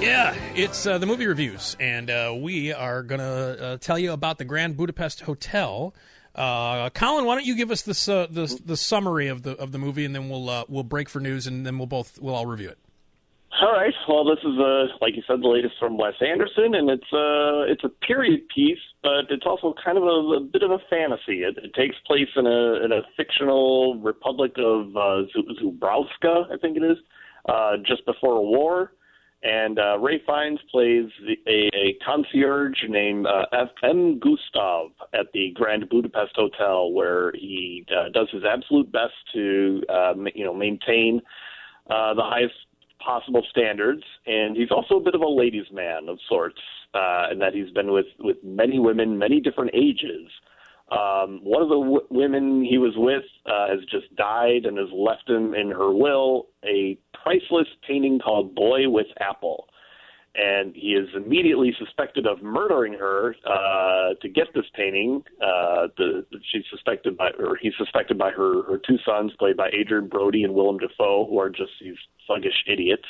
Speaker 1: Yeah, it's uh, the movie reviews, and uh, we are going to uh, tell you about the Grand Budapest Hotel. Uh, Colin, why don't you give us this, uh, the the summary of the of the movie, and then we'll uh, we'll break for news, and then we'll both we'll all review it.
Speaker 3: All right. Well, this is uh, like you said, the latest from Wes Anderson, and it's uh, it's a period piece, but it's also kind of a, a bit of a fantasy. It, it takes place in a in a fictional republic of uh, Zubrowska, I think it is, uh, just before a war. And uh, Ray Fiennes plays a, a concierge named uh, F M Gustav at the Grand Budapest Hotel, where he uh, does his absolute best to, uh, you know, maintain uh, the highest possible standards. And he's also a bit of a ladies' man of sorts, uh, in that he's been with, with many women, many different ages. Um, one of the w- women he was with uh, has just died and has left him in her will a priceless painting called Boy with Apple. And he is immediately suspected of murdering her uh, to get this painting. Uh, the, she's suspected by, or he's suspected by her, her two sons, played by Adrian Brody and Willem Dafoe, who are just these thuggish idiots.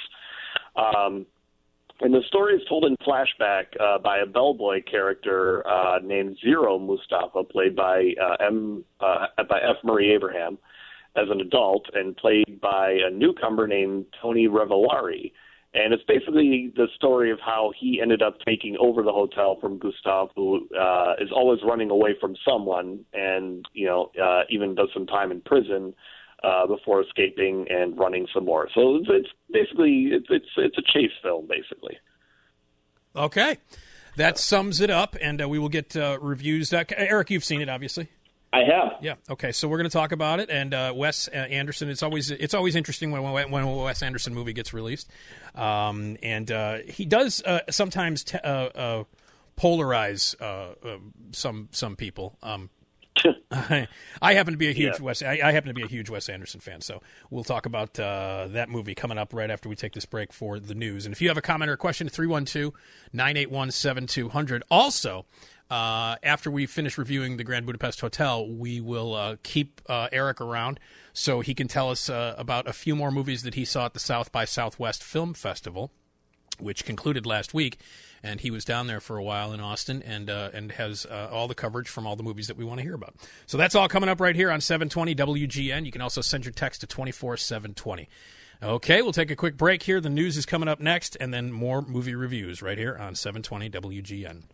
Speaker 3: Um, And the story is told in flashback uh, by a bellboy character uh, named Zero Mustafa, played by uh, M uh, by F. Murray Abraham as an adult, and played by a newcomer named Tony Revelari. And it's basically the story of how he ended up taking over the hotel from Gustav, who uh, is always running away from someone, and you know uh, even does some time in prison Uh, before escaping and running some more. So it's, it's basically it's, it's it's a chase film, basically.
Speaker 1: Okay, that sums it up, and uh, we will get uh, reviews. Uh, Eric, you've seen it, obviously.
Speaker 2: I have.
Speaker 1: Yeah. Okay, so we're going to talk about it, and uh, Wes Anderson. It's always it's always interesting when when a Wes Anderson movie gets released, um, and uh, he does uh, sometimes t- uh, uh, polarize uh, uh, some some people. Um, I, I happen to be a huge
Speaker 3: yeah.
Speaker 1: Wes. I, I happen to be a huge Wes Anderson fan, so we'll talk about uh, that movie coming up right after we take this break for the news. And if you have a comment or a question, three one two, nine eight one, seven two zero zero. Also, uh, after we finish reviewing the Grand Budapest Hotel, we will uh, keep uh, Eric around so he can tell us uh, about a few more movies that he saw at the South by Southwest Film Festival, which concluded last week. And he was down there for a while in Austin, and uh, and has uh, all the coverage from all the movies that we want to hear about. So that's all coming up right here on seven twenty W G N. You can also send your text to two four seven two zero. Okay, we'll take a quick break here. The news is coming up next, and then more movie reviews right here on seven twenty W G N.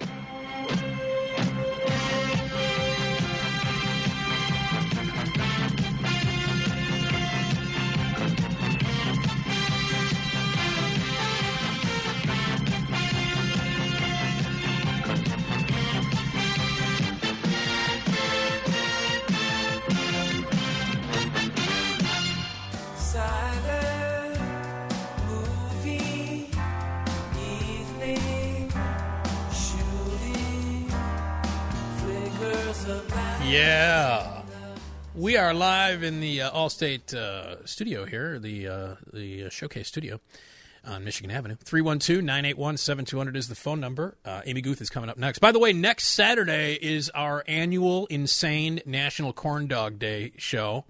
Speaker 1: Yeah, we are live in the uh, Allstate uh, studio here, the uh, the uh, Showcase studio on Michigan Avenue. three one two, nine eight one, seven two zero zero is the phone number. Uh, Amy Guth is coming up next. By the way, next Saturday is our annual Insane National Corn Dog Day show.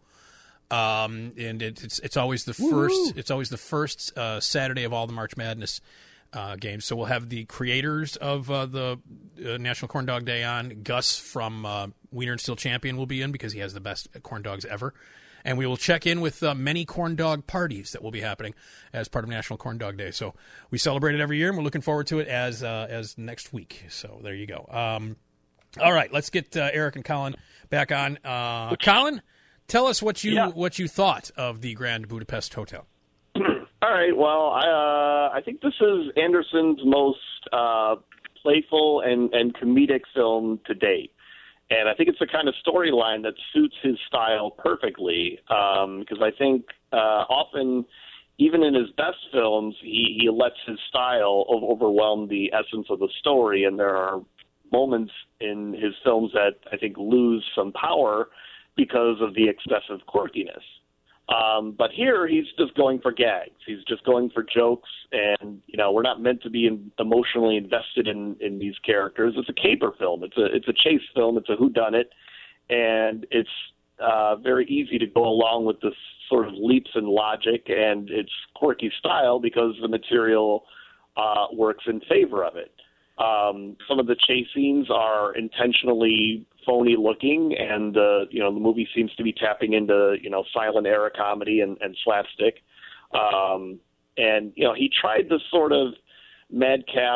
Speaker 1: Um, and it, it's it's always the
Speaker 2: Woo-hoo.
Speaker 1: first it's always the first uh, Saturday of all the March Madness Uh, games. So we'll have the creators of uh, the uh, National Corn Dog Day on. Gus from uh, Wiener and Steel Champion will be in because he has the best corn dogs ever. And we will check in with uh, many corn dog parties that will be happening as part of National Corn Dog Day. So we celebrate it every year, and we're looking forward to it as uh, as next week. So there you go. Um, all right, let's get uh, Eric and Colin back on. Uh, Colin, tell us what you
Speaker 3: yeah.
Speaker 1: what you thought of the Grand Budapest Hotel.
Speaker 3: All right. Well, I uh, I think this is Anderson's most uh, playful and, and comedic film to date. And I think it's the kind of storyline that suits his style perfectly, because um, I think uh, often, even in his best films, he, he lets his style overwhelm the essence of the story, and there are moments in his films that I think lose some power because of the excessive quirkiness. Um, but here, he's just going for gags. He's just going for jokes, and you know, we're not meant to be in, emotionally invested in, in these characters. It's a caper film. It's a it's a chase film. It's a whodunit, and it's uh, very easy to go along with this sort of leaps in logic and its quirky style because the material uh, works in favor of it. Um, some of the chase scenes are intentionally phony looking, and uh, you know the movie seems to be tapping into you know silent era comedy and, and slapstick. Um, and you know he tried this sort of madcap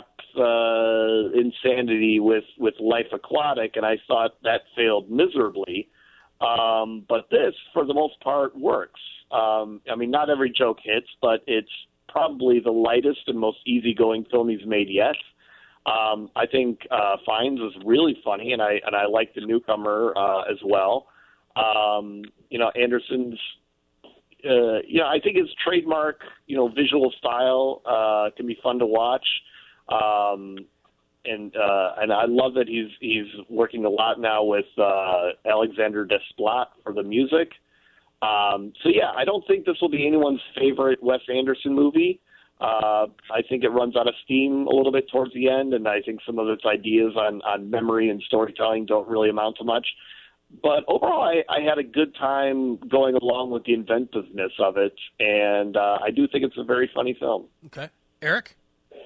Speaker 3: uh, insanity with with Life Aquatic, and I thought that failed miserably. Um, but this, for the most part, works. Um, I mean, not every joke hits, but it's probably the lightest and most easygoing film he's made yet. Um, I think uh, Fiennes is really funny, and I and I like the newcomer uh, as well. Um, you know, Anderson's, uh, you know, I think his trademark, you know, visual style uh, can be fun to watch. Um, and uh, and I love that he's he's working a lot now with uh, Alexander Desplat for the music. Um, so yeah, I don't think this will be anyone's favorite Wes Anderson movie. Uh, I think it runs out of steam a little bit towards the end, and I think some of its ideas on, on memory and storytelling don't really amount to much. But overall, I, I had a good time going along with the inventiveness of it, and uh, I do think it's a very funny film.
Speaker 1: Okay. Eric?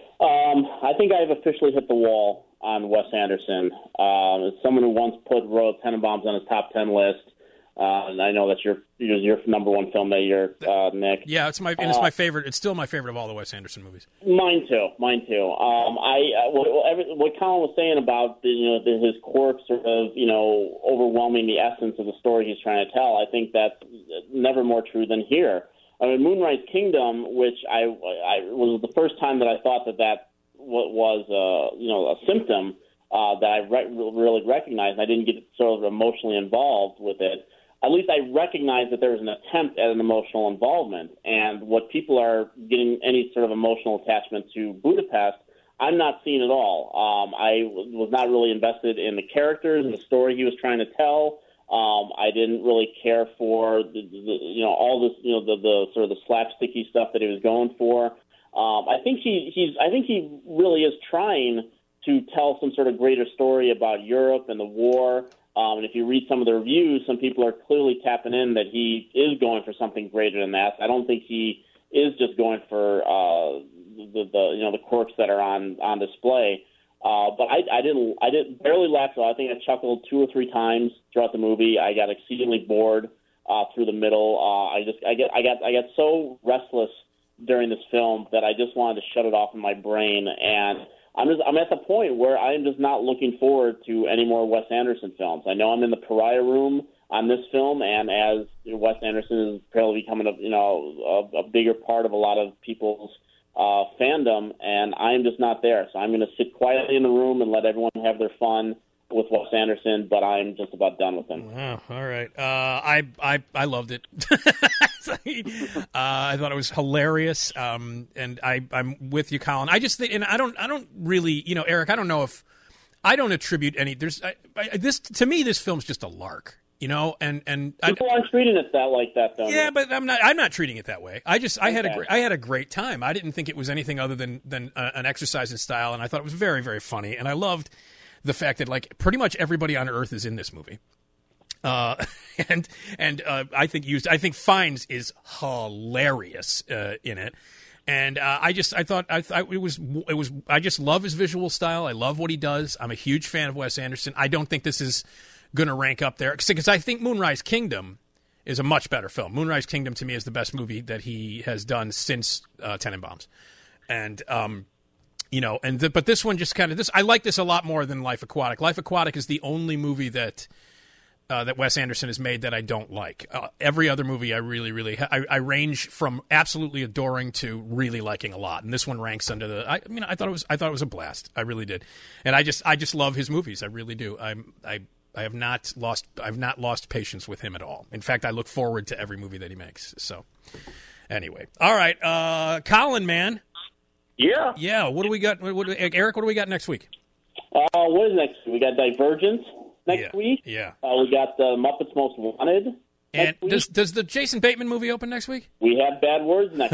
Speaker 2: Um, I think I've officially hit the wall on Wes Anderson. Um, as someone who once put Royal Tenenbaums on his top ten list, Uh, and I know that's your your number one film that year, uh, Nick.
Speaker 1: Yeah, it's my and it's my favorite. It's still my favorite of all the Wes Anderson movies.
Speaker 2: Mine too, mine too. Um, I uh, what, what Colin was saying about the, you know the, his quirks sort of you know overwhelming the essence of the story he's trying to tell. I think that's never more true than here. I mean, Moonrise Kingdom, which I, I was the first time that I thought that that was uh, you know a symptom uh, that I re- really recognized. I didn't get sort of emotionally involved with it. At least I recognize that there was an attempt at an emotional involvement. And what people are getting any sort of emotional attachment to Budapest, I'm not seeing at all. Um, I was not really invested in the characters and the story he was trying to tell. Um, I didn't really care for the, the you know all this you know the, the sort of the slapsticky stuff that he was going for. Um, I think he he's I think he really is trying to tell some sort of greater story about Europe and the war. Um, and if you read some of the reviews, some people are clearly tapping in that he is going for something greater than that. I don't think he is just going for uh, the, the you know the quirks that are on on display. Uh, but I, I didn't I didn't barely laugh. I think I chuckled two or three times throughout the movie. I got exceedingly bored uh, through the middle. Uh, I just I get I got I got so restless during this film that I just wanted to shut it off in my brain. And I'm just I'm at the point where I am just not looking forward to any more Wes Anderson films. I know I'm in the pariah room on this film, and as Wes Anderson is apparently becoming a you know a, a bigger part of a lot of people's uh, fandom, and I'm just not there. So I'm going to sit quietly in the room and let everyone have their fun with Wes Anderson, but I'm just about done with him.
Speaker 1: Wow, all right. Uh, I, I I loved it. uh, I thought it was hilarious, um, and I, I'm with you, Colin. I just think, and I don't, I don't really, you know, Eric. I don't know if I don't attribute any. There's I, I, this to me. This film's just a lark, you know, and and
Speaker 2: people I, aren't treating it that like that, though.
Speaker 1: Yeah, but I'm not. I'm not treating it that way. I just I
Speaker 2: okay.
Speaker 1: had a great, I had a great time. I didn't think it was anything other than than uh, an exercise in style, and I thought it was very very funny, and I loved the fact that like pretty much everybody on Earth is in this movie. Uh, and and uh, I think used I think Fiennes is hilarious uh, in it, and uh, I just I thought I thought it was it was I just love his visual style. I love what he does. I'm a huge fan of Wes Anderson. I don't think this is going to rank up there because I think Moonrise Kingdom is a much better film. Moonrise Kingdom to me is the best movie that he has done since uh, Tenenbaums, and um, you know, and the, but this one just kind of this I like this a lot more than Life Aquatic. Life Aquatic is the only movie that. Uh, that Wes Anderson has made that I don't like. Uh, every other movie I really, really, ha- I, I range from absolutely adoring to really liking a lot, and this one ranks under the. I, I mean, I thought it was, I thought it was a blast. I really did, and I just, I just love his movies. I really do. I'm, I, I have not lost, I've not lost patience with him at all. In fact, I look forward to every movie that he makes. So, anyway, all right, uh, Colin, man.
Speaker 3: Yeah,
Speaker 1: yeah. What do we got? What, what, Eric, what do we got next week?
Speaker 2: Uh, what is next? We got Divergent. Next
Speaker 1: yeah,
Speaker 2: week,
Speaker 1: yeah.
Speaker 2: Uh, we got the Muppets Most Wanted.
Speaker 1: And does does the Jason Bateman movie open next week?
Speaker 2: We have Bad Words next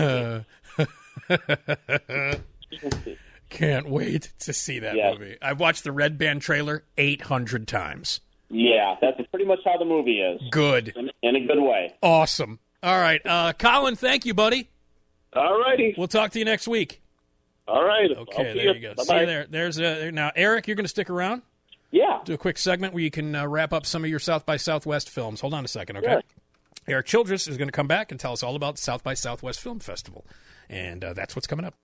Speaker 1: week. Can't wait to see that
Speaker 2: yes.
Speaker 1: movie. I've watched the Red Band trailer eight hundred times.
Speaker 2: Yeah, that's pretty much how the movie is.
Speaker 1: Good.
Speaker 2: In, in a good way.
Speaker 1: Awesome. All right, uh, Colin, thank you, buddy.
Speaker 3: All righty.
Speaker 1: We'll talk to you next week.
Speaker 3: All right.
Speaker 1: Okay, there you go.
Speaker 3: Bye-bye.
Speaker 1: See you there. There's a, now, Eric, you're going to stick around?
Speaker 2: Yeah.
Speaker 1: Do a quick segment where you can uh, wrap up some of your South by Southwest films. Hold on a second, okay?
Speaker 2: Sure.
Speaker 1: Eric Childress is going to come back and tell us all about South by Southwest Film Festival. And uh, that's what's coming up.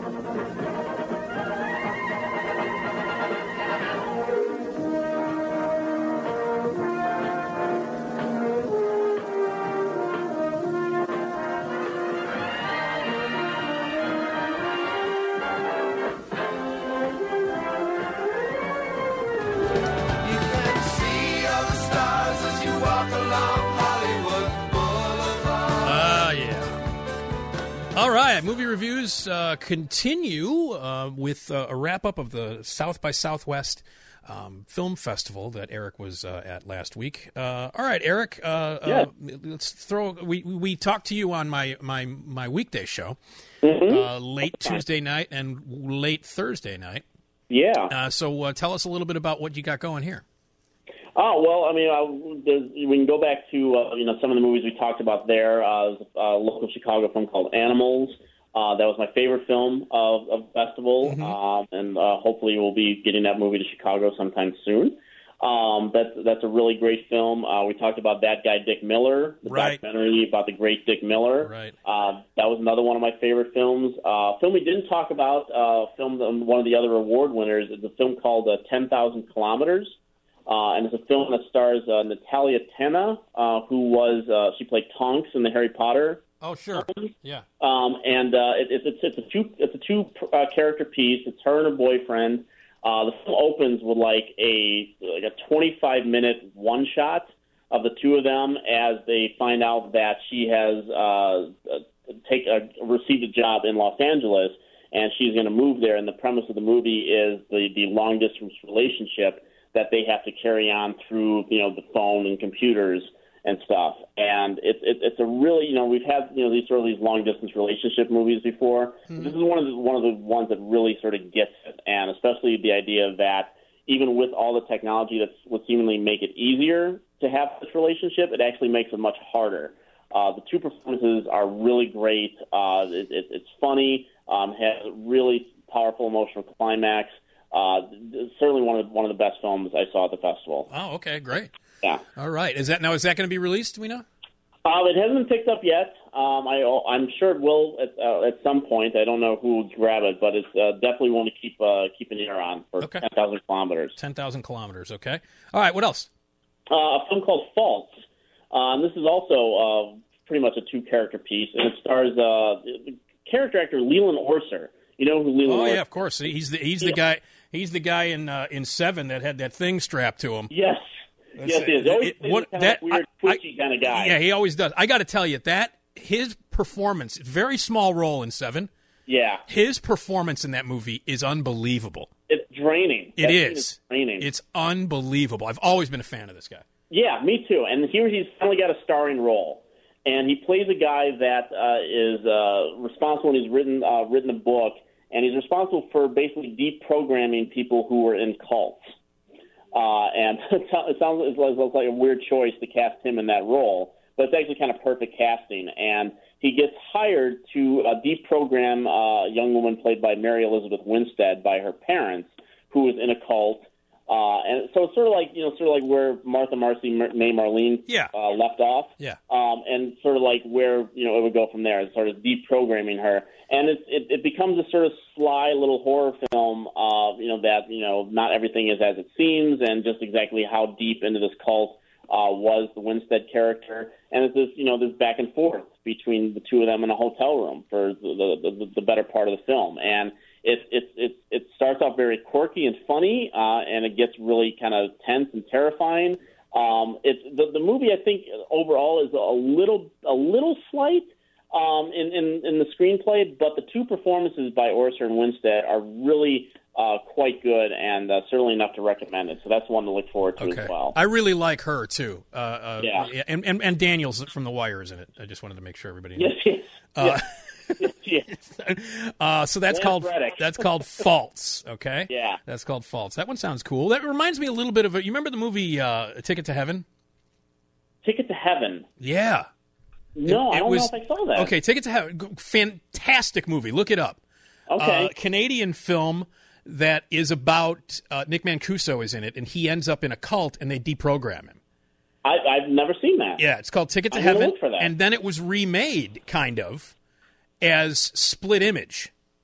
Speaker 1: All right, movie reviews uh, continue uh, with uh, a wrap-up of the South by Southwest um, Film Festival that Eric was uh, at last week. Uh, all right, Eric, uh,
Speaker 2: Yeah.
Speaker 1: uh, let's throw. We we talked to you on my my my weekday show,
Speaker 2: Mm-hmm.
Speaker 1: uh, late Tuesday night and late Thursday night.
Speaker 2: Yeah.
Speaker 1: Uh, so uh, tell us a little bit about what you got going here.
Speaker 2: Oh, well, I mean, uh, there's, we can go back to, uh, you know, some of the movies we talked about there. Uh, there's a local Chicago film called Animals. Uh, that was my favorite film of, of the festival,
Speaker 1: Mm-hmm.
Speaker 2: um, and uh, hopefully we'll be getting that movie to Chicago sometime soon. Um, that's that's a really great film. Uh, we talked about That Guy Dick Miller, the
Speaker 1: Right.
Speaker 2: documentary about the great Dick Miller.
Speaker 1: Right.
Speaker 2: Uh, that was another one of my favorite films. Uh, film we didn't talk about, uh, film um, one of the other award winners, is a film called uh, ten thousand Kilometers. Uh, and it's a film that stars uh, Natalia Tena, uh, who was uh, she played Tonks in the Harry Potter.
Speaker 1: Oh, sure. Yeah.
Speaker 2: Um, and uh, it, it, it's it's a two it's a two uh, character piece. It's her and her boyfriend. Uh, the film opens with like a like a twenty-five minute one shot of the two of them as they find out that she has uh, take a, received a job in Los Angeles and she's going to move there. And the premise of the movie is the the long distance relationship that they have to carry on through, you know, the phone and computers and stuff. And it's it, it's a really, you know, we've had, you know, these sort of these long distance relationship movies before. Mm-hmm. This is one of the one of the ones that really sort of gets it, and especially the idea that even with all the technology that would seemingly make it easier to have this relationship, it actually makes it much harder. Uh, the two performances are really great. Uh, it, it, it's funny, um, has a really powerful emotional climax. Uh, certainly one of the, one of the best films I saw at the festival.
Speaker 1: Oh, okay, great.
Speaker 2: Yeah.
Speaker 1: All right. Is that now? Is that going to be released? Do we know?
Speaker 2: Um, it hasn't been picked up yet. Um, I, I'm sure it will at, uh, at some point. I don't know who will grab it, but it's uh, definitely one to keep uh, keep an ear on for
Speaker 1: Okay.
Speaker 2: ten thousand kilometers.
Speaker 1: Ten thousand kilometers. Okay. All right. What else?
Speaker 2: Uh, a film called Faults. Um, this is also uh, pretty much a two character piece, and it stars uh, the character actor Leland Orser. You know who Leland?
Speaker 1: Oh
Speaker 2: Orser?
Speaker 1: yeah, of course. He's the he's the
Speaker 2: Yeah.
Speaker 1: guy. He's the guy in uh, in Seven that had that thing strapped to him.
Speaker 2: Yes.
Speaker 1: That's
Speaker 2: yes,
Speaker 1: it.
Speaker 2: he is. He always
Speaker 1: It-
Speaker 2: plays
Speaker 1: what-
Speaker 2: kind
Speaker 1: that-
Speaker 2: of weird,
Speaker 1: I- I-
Speaker 2: twitchy kind of guy.
Speaker 1: Yeah, he always does. I got to tell you that his performance, very small role in Seven.
Speaker 2: Yeah.
Speaker 1: His performance in that movie is unbelievable.
Speaker 2: It's draining.
Speaker 1: It
Speaker 2: That scene
Speaker 1: is.
Speaker 2: draining.
Speaker 1: It's unbelievable. I've always been a fan of this guy.
Speaker 2: Yeah, me too. And here he's finally got a starring role, and he plays a guy that uh, is uh, responsible. And he's written uh, written a book, and he's responsible for basically deprogramming people who were in cults. Uh, and it sounds it looks like a weird choice to cast him in that role, but it's actually kind of perfect casting. And he gets hired to uh, deprogram uh, a young woman played by Mary Elizabeth Winstead by her parents, who is in a cult. Uh, and so it's sort of like, you know, sort of like where Martha Marcy May Marlene
Speaker 1: Yeah.
Speaker 2: uh, left off.
Speaker 1: Yeah.
Speaker 2: Um, and sort of like where, you know, it would go from there, sort of deprogramming her. And it, it, it becomes a sort of sly little horror film, uh, you know, that, you know, not everything is as it seems, and just exactly how deep into this cult uh, was the Winstead character. And it's this, you know, this back and forth between the two of them in a hotel room for the, the, the better part of the film. And It it it it starts off very quirky and funny, uh, and it gets really kind of tense and terrifying. Um, it's the the movie. I think overall is a little a little slight um, in, in in the screenplay, but the two performances by Orser and Winstead are really uh, quite good, and uh, certainly enough to recommend it. So that's one to look forward to
Speaker 1: Okay.
Speaker 2: as well.
Speaker 1: I really like her too. Uh, uh,
Speaker 2: Yeah.
Speaker 1: And, and and Daniels from The Wire is in it. I just wanted to make sure everybody
Speaker 2: Yes,
Speaker 1: knew.
Speaker 2: yes,
Speaker 1: Uh,
Speaker 2: yes. yes.
Speaker 1: Uh, so that's
Speaker 2: Lance
Speaker 1: called
Speaker 2: Reddick.
Speaker 1: that's called Faults. Okay.
Speaker 2: Yeah.
Speaker 1: That's called Faults. That one sounds cool. That reminds me a little bit of a, you remember the movie uh, Ticket to Heaven?
Speaker 2: Ticket to Heaven.
Speaker 1: Yeah.
Speaker 2: No,
Speaker 1: It-
Speaker 2: I
Speaker 1: it
Speaker 2: don't
Speaker 1: was-
Speaker 2: know if I saw that.
Speaker 1: Okay, Ticket to Heaven. G- Fantastic movie. Look it up.
Speaker 2: Okay.
Speaker 1: Uh, Canadian film that is about uh, Nick Mancuso is in it, and he ends up in a cult, and they deprogram him.
Speaker 2: I, I've never seen that.
Speaker 1: Yeah, it's called Ticket to
Speaker 2: I'm gonna
Speaker 1: Heaven,
Speaker 2: look for that.
Speaker 1: and then it was remade, kind of, as Split Image.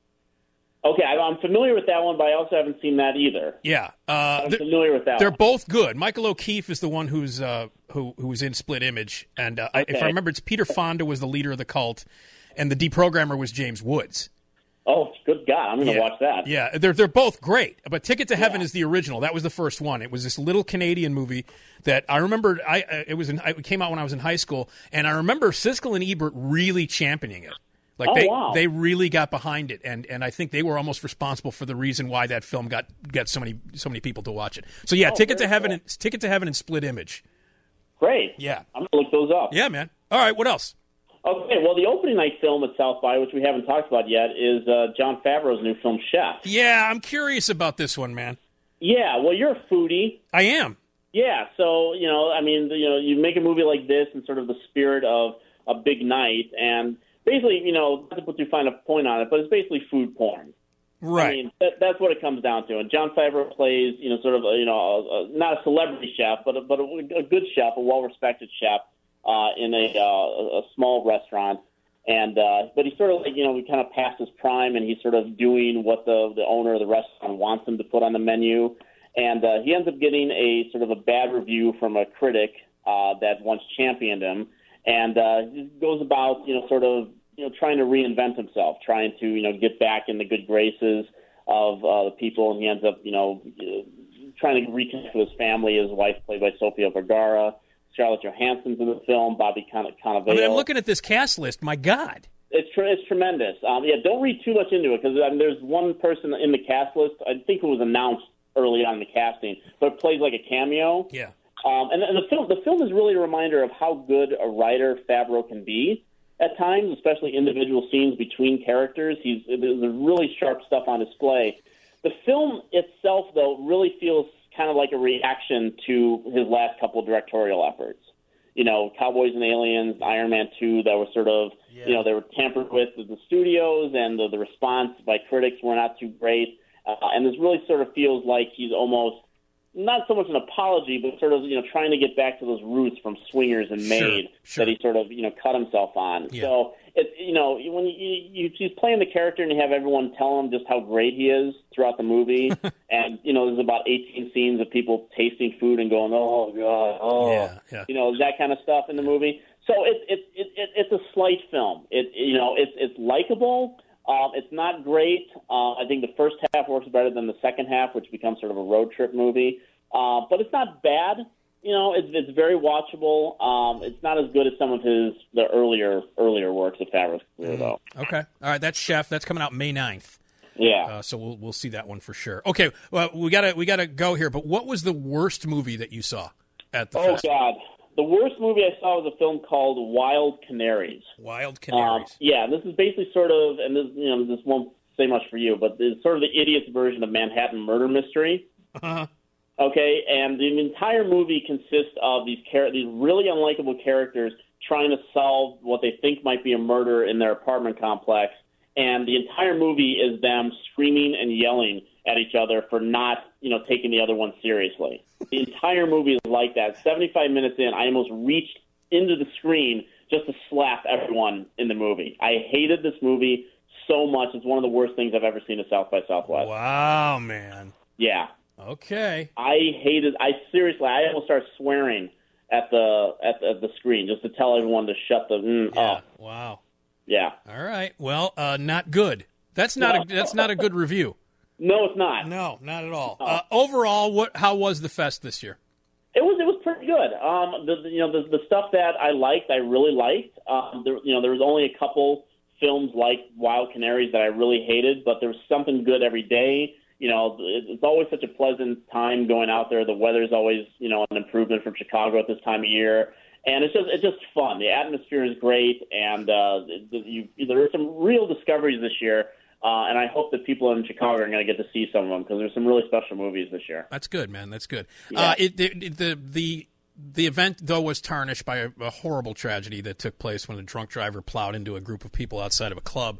Speaker 2: Okay, I, I'm familiar with that one, but I also haven't seen that either.
Speaker 1: Yeah, uh,
Speaker 2: I'm
Speaker 1: they're,
Speaker 2: familiar with that
Speaker 1: they're
Speaker 2: one.
Speaker 1: both good. Michael O'Keefe is the one who's uh, who who was in Split Image, and uh, I, if
Speaker 2: Okay.
Speaker 1: I remember, it's Peter Fonda was the leader of the cult, and the deprogrammer was James Woods.
Speaker 2: Oh, good God, I'm going to
Speaker 1: Yeah.
Speaker 2: watch that.
Speaker 1: Yeah, they're they're both great. But Ticket to Heaven
Speaker 2: Yeah.
Speaker 1: is the original. That was the first one. It was this little Canadian movie that I remember. I uh, it was in, it came out when I was in high school, and I remember Siskel and Ebert really championing it. Like
Speaker 2: Oh,
Speaker 1: they
Speaker 2: wow.
Speaker 1: they really got behind it, and, and I think they were almost responsible for the reason why that film got got so many so many people to watch it. So yeah,
Speaker 2: Oh,
Speaker 1: Ticket to
Speaker 2: very
Speaker 1: Heaven,
Speaker 2: cool.
Speaker 1: and, Ticket to Heaven, and Split Image.
Speaker 2: Great.
Speaker 1: Yeah,
Speaker 2: I'm going to look those up.
Speaker 1: yeah, man. All right, what else?
Speaker 2: Okay, well, the opening night film at South by, which we haven't talked about yet, is uh, Jon Favreau's new film, Chef.
Speaker 1: Yeah, I'm curious about this one, man.
Speaker 2: Yeah, well, you're a foodie.
Speaker 1: I am.
Speaker 2: Yeah, so, you know, I mean, you know, you make a movie like this in sort of the spirit of a big night, and basically, you know, not to put too fine a point on it, but it's basically food porn.
Speaker 1: Right.
Speaker 2: I mean, that, that's what it comes down to. And Jon Favreau plays, you know, sort of, a, you know, a, a, not a celebrity chef, but a, but a, a good chef, a well-respected chef uh, in a, uh, a small restaurant. And uh, but he's sort of like, you know, we kind of past his prime, and he's sort of doing what the the owner of the restaurant wants him to put on the menu. And uh, he ends up getting a sort of a bad review from a critic uh, that once championed him, and uh, he goes about, you know, sort of, you know, trying to reinvent himself, trying to, you know, get back in the good graces of uh, the people, and he ends up, you know, trying to reconnect with his family. His wife, played by Sofia Vergara, Scarlett Johansson's in the film, Bobby Con- Cannavale.
Speaker 1: I mean, I'm looking at this cast list. My God.
Speaker 2: It's tre- it's tremendous. Um, yeah, don't read too much into it, because I mean, there's one person in the cast list, I think it was announced early on in the casting, but it plays like a cameo.
Speaker 1: Yeah.
Speaker 2: Um, and, and the film the film is really a reminder of how good a writer Favreau can be at times, especially individual scenes between characters. He's there's really sharp stuff on display. The film itself, though, really feels kind of like a reaction to his last couple of directorial efforts. You know, Cowboys and Aliens, Iron Man two, that were sort of,
Speaker 1: Yeah.
Speaker 2: you know, they were tampered with at the studios, and the, the response by critics were not too great. Uh, and this really sort of feels like he's almost, not so much an apology, but sort of, you know, trying to get back to those roots from Swingers and
Speaker 1: Sure,
Speaker 2: Made
Speaker 1: sure.
Speaker 2: that he sort of, you know, cut himself on.
Speaker 1: Yeah.
Speaker 2: So, it's, you know, when you, you, he's playing the character and you have everyone tell him just how great he is throughout the movie, and, you know, there's about eighteen scenes of people tasting food and going, oh, God, oh,
Speaker 1: Yeah, yeah.
Speaker 2: you know, that kind of stuff in the movie. So it's it, it, it, it's a slight film. It you know it's it's likable. Um, it's not great. Uh, I think the first half works better than the second half, which becomes sort of a road trip movie. Uh, but it's not bad. You know, it's it's very watchable. Um, it's not as good as some of his the earlier earlier works of Favreau's career, though.
Speaker 1: Okay. All right. That's Chef. That's coming out May ninth.
Speaker 2: Yeah.
Speaker 1: Uh, so we'll we'll see that one for sure. Okay. Well, we gotta we gotta go here. But what was the worst movie that you saw at the
Speaker 2: Oh
Speaker 1: festival?
Speaker 2: God, the worst movie I saw was a film called Wild Canaries.
Speaker 1: Wild
Speaker 2: Um,
Speaker 1: Canaries.
Speaker 2: yeah, this is basically sort of, and this you know this won't say much for you, but it's sort of the idiot's version of Manhattan Murder Mystery.
Speaker 1: Uh-huh.
Speaker 2: Okay, and the entire movie consists of these char- these really unlikable characters trying to solve what they think might be a murder in their apartment complex, and the entire movie is them screaming and yelling at each other for not, you know, taking the other one seriously. The entire movie is like that. seventy-five minutes in, I almost reached into the screen just to slap everyone in the movie. I hated this movie so much. It's one of the worst things I've ever seen at South by Southwest.
Speaker 1: Wow, man.
Speaker 2: Yeah.
Speaker 1: Okay.
Speaker 2: I hated. I seriously. I almost started swearing at the at the, at the screen just to tell everyone to shut the. Mm,
Speaker 1: Yeah.
Speaker 2: Oh,
Speaker 1: Wow.
Speaker 2: yeah.
Speaker 1: All right. Well, uh, not good. That's not a that's not a good review.
Speaker 2: No, it's not.
Speaker 1: No, not at all. Uh, overall, what how was the fest this year?
Speaker 2: It was. It was pretty good. Um, the, the you know the the stuff that I liked, I really liked. Um, there, you know, there was only a couple films like Wild Canaries that I really hated, but there was something good every day. You know, it's always such a pleasant time going out there. The weather's always, you know, an improvement from Chicago at this time of year, and it's just it's just fun. The atmosphere is great, and uh, you, there are some real discoveries this year. Uh, and I hope that people in Chicago are going to get to see some of them, because there's some really special movies this year.
Speaker 1: That's good, man. That's good.
Speaker 2: Yeah.
Speaker 1: Uh, it, the, the the the event though was tarnished by a, a horrible tragedy that took place when a drunk driver plowed into a group of people outside of a club.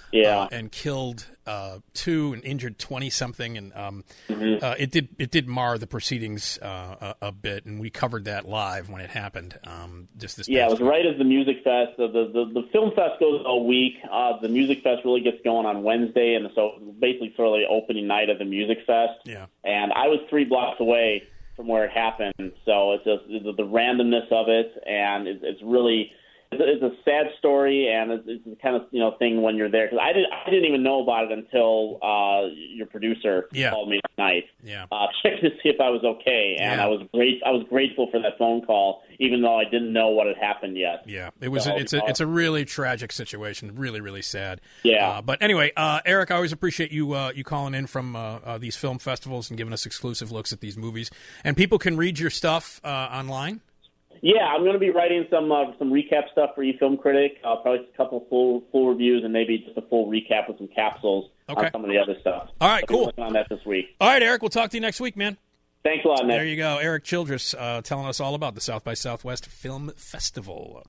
Speaker 2: Yeah.
Speaker 1: uh, and killed uh, two and injured twenty something, and um,
Speaker 2: Mm-hmm.
Speaker 1: uh, it did it did mar the proceedings uh, a, a bit, and we covered that live when it happened. Um, just this
Speaker 2: Yeah, it
Speaker 1: past
Speaker 2: was
Speaker 1: week.
Speaker 2: right as the Music Fest. The, the, the, the Film Fest goes all week. Uh, the Music Fest really gets going on Wednesday, and so basically sort of the opening night of the Music Fest.
Speaker 1: Yeah.
Speaker 2: And I was three blocks away from where it happened, so it's just the, the randomness of it, and it's, it's really it's a, it's a sad story, and it's, it's the kind of you know thing when you're there because I didn't I didn't even know about it until uh, your producer
Speaker 1: Yeah.
Speaker 2: called me at night.
Speaker 1: Yeah.
Speaker 2: Uh, checked to see if I was okay, and
Speaker 1: Yeah.
Speaker 2: I was great. I was grateful for that phone call, even though I didn't know what had happened yet.
Speaker 1: Yeah, it was.
Speaker 2: So,
Speaker 1: it's a
Speaker 2: uh,
Speaker 1: it's a really tragic situation. Really, really sad.
Speaker 2: Yeah.
Speaker 1: Uh, but anyway, uh, Eric, I always appreciate you uh, you calling in from uh, uh, these film festivals and giving us exclusive looks at these movies. And people can read your stuff uh, online.
Speaker 2: Yeah, I'm going to be writing some uh, some recap stuff for eFilm Critic. Uh, probably a couple full full reviews and maybe just a full recap with some capsules
Speaker 1: Okay.
Speaker 2: on some of the other stuff.
Speaker 1: All right,
Speaker 2: I'll be
Speaker 1: cool.
Speaker 2: working on that this week.
Speaker 1: All right, Eric, we'll talk to you next week, man.
Speaker 2: Thanks a lot, Nick.
Speaker 1: There you go, Eric Childress, uh, telling us all about the South by Southwest Film Festival.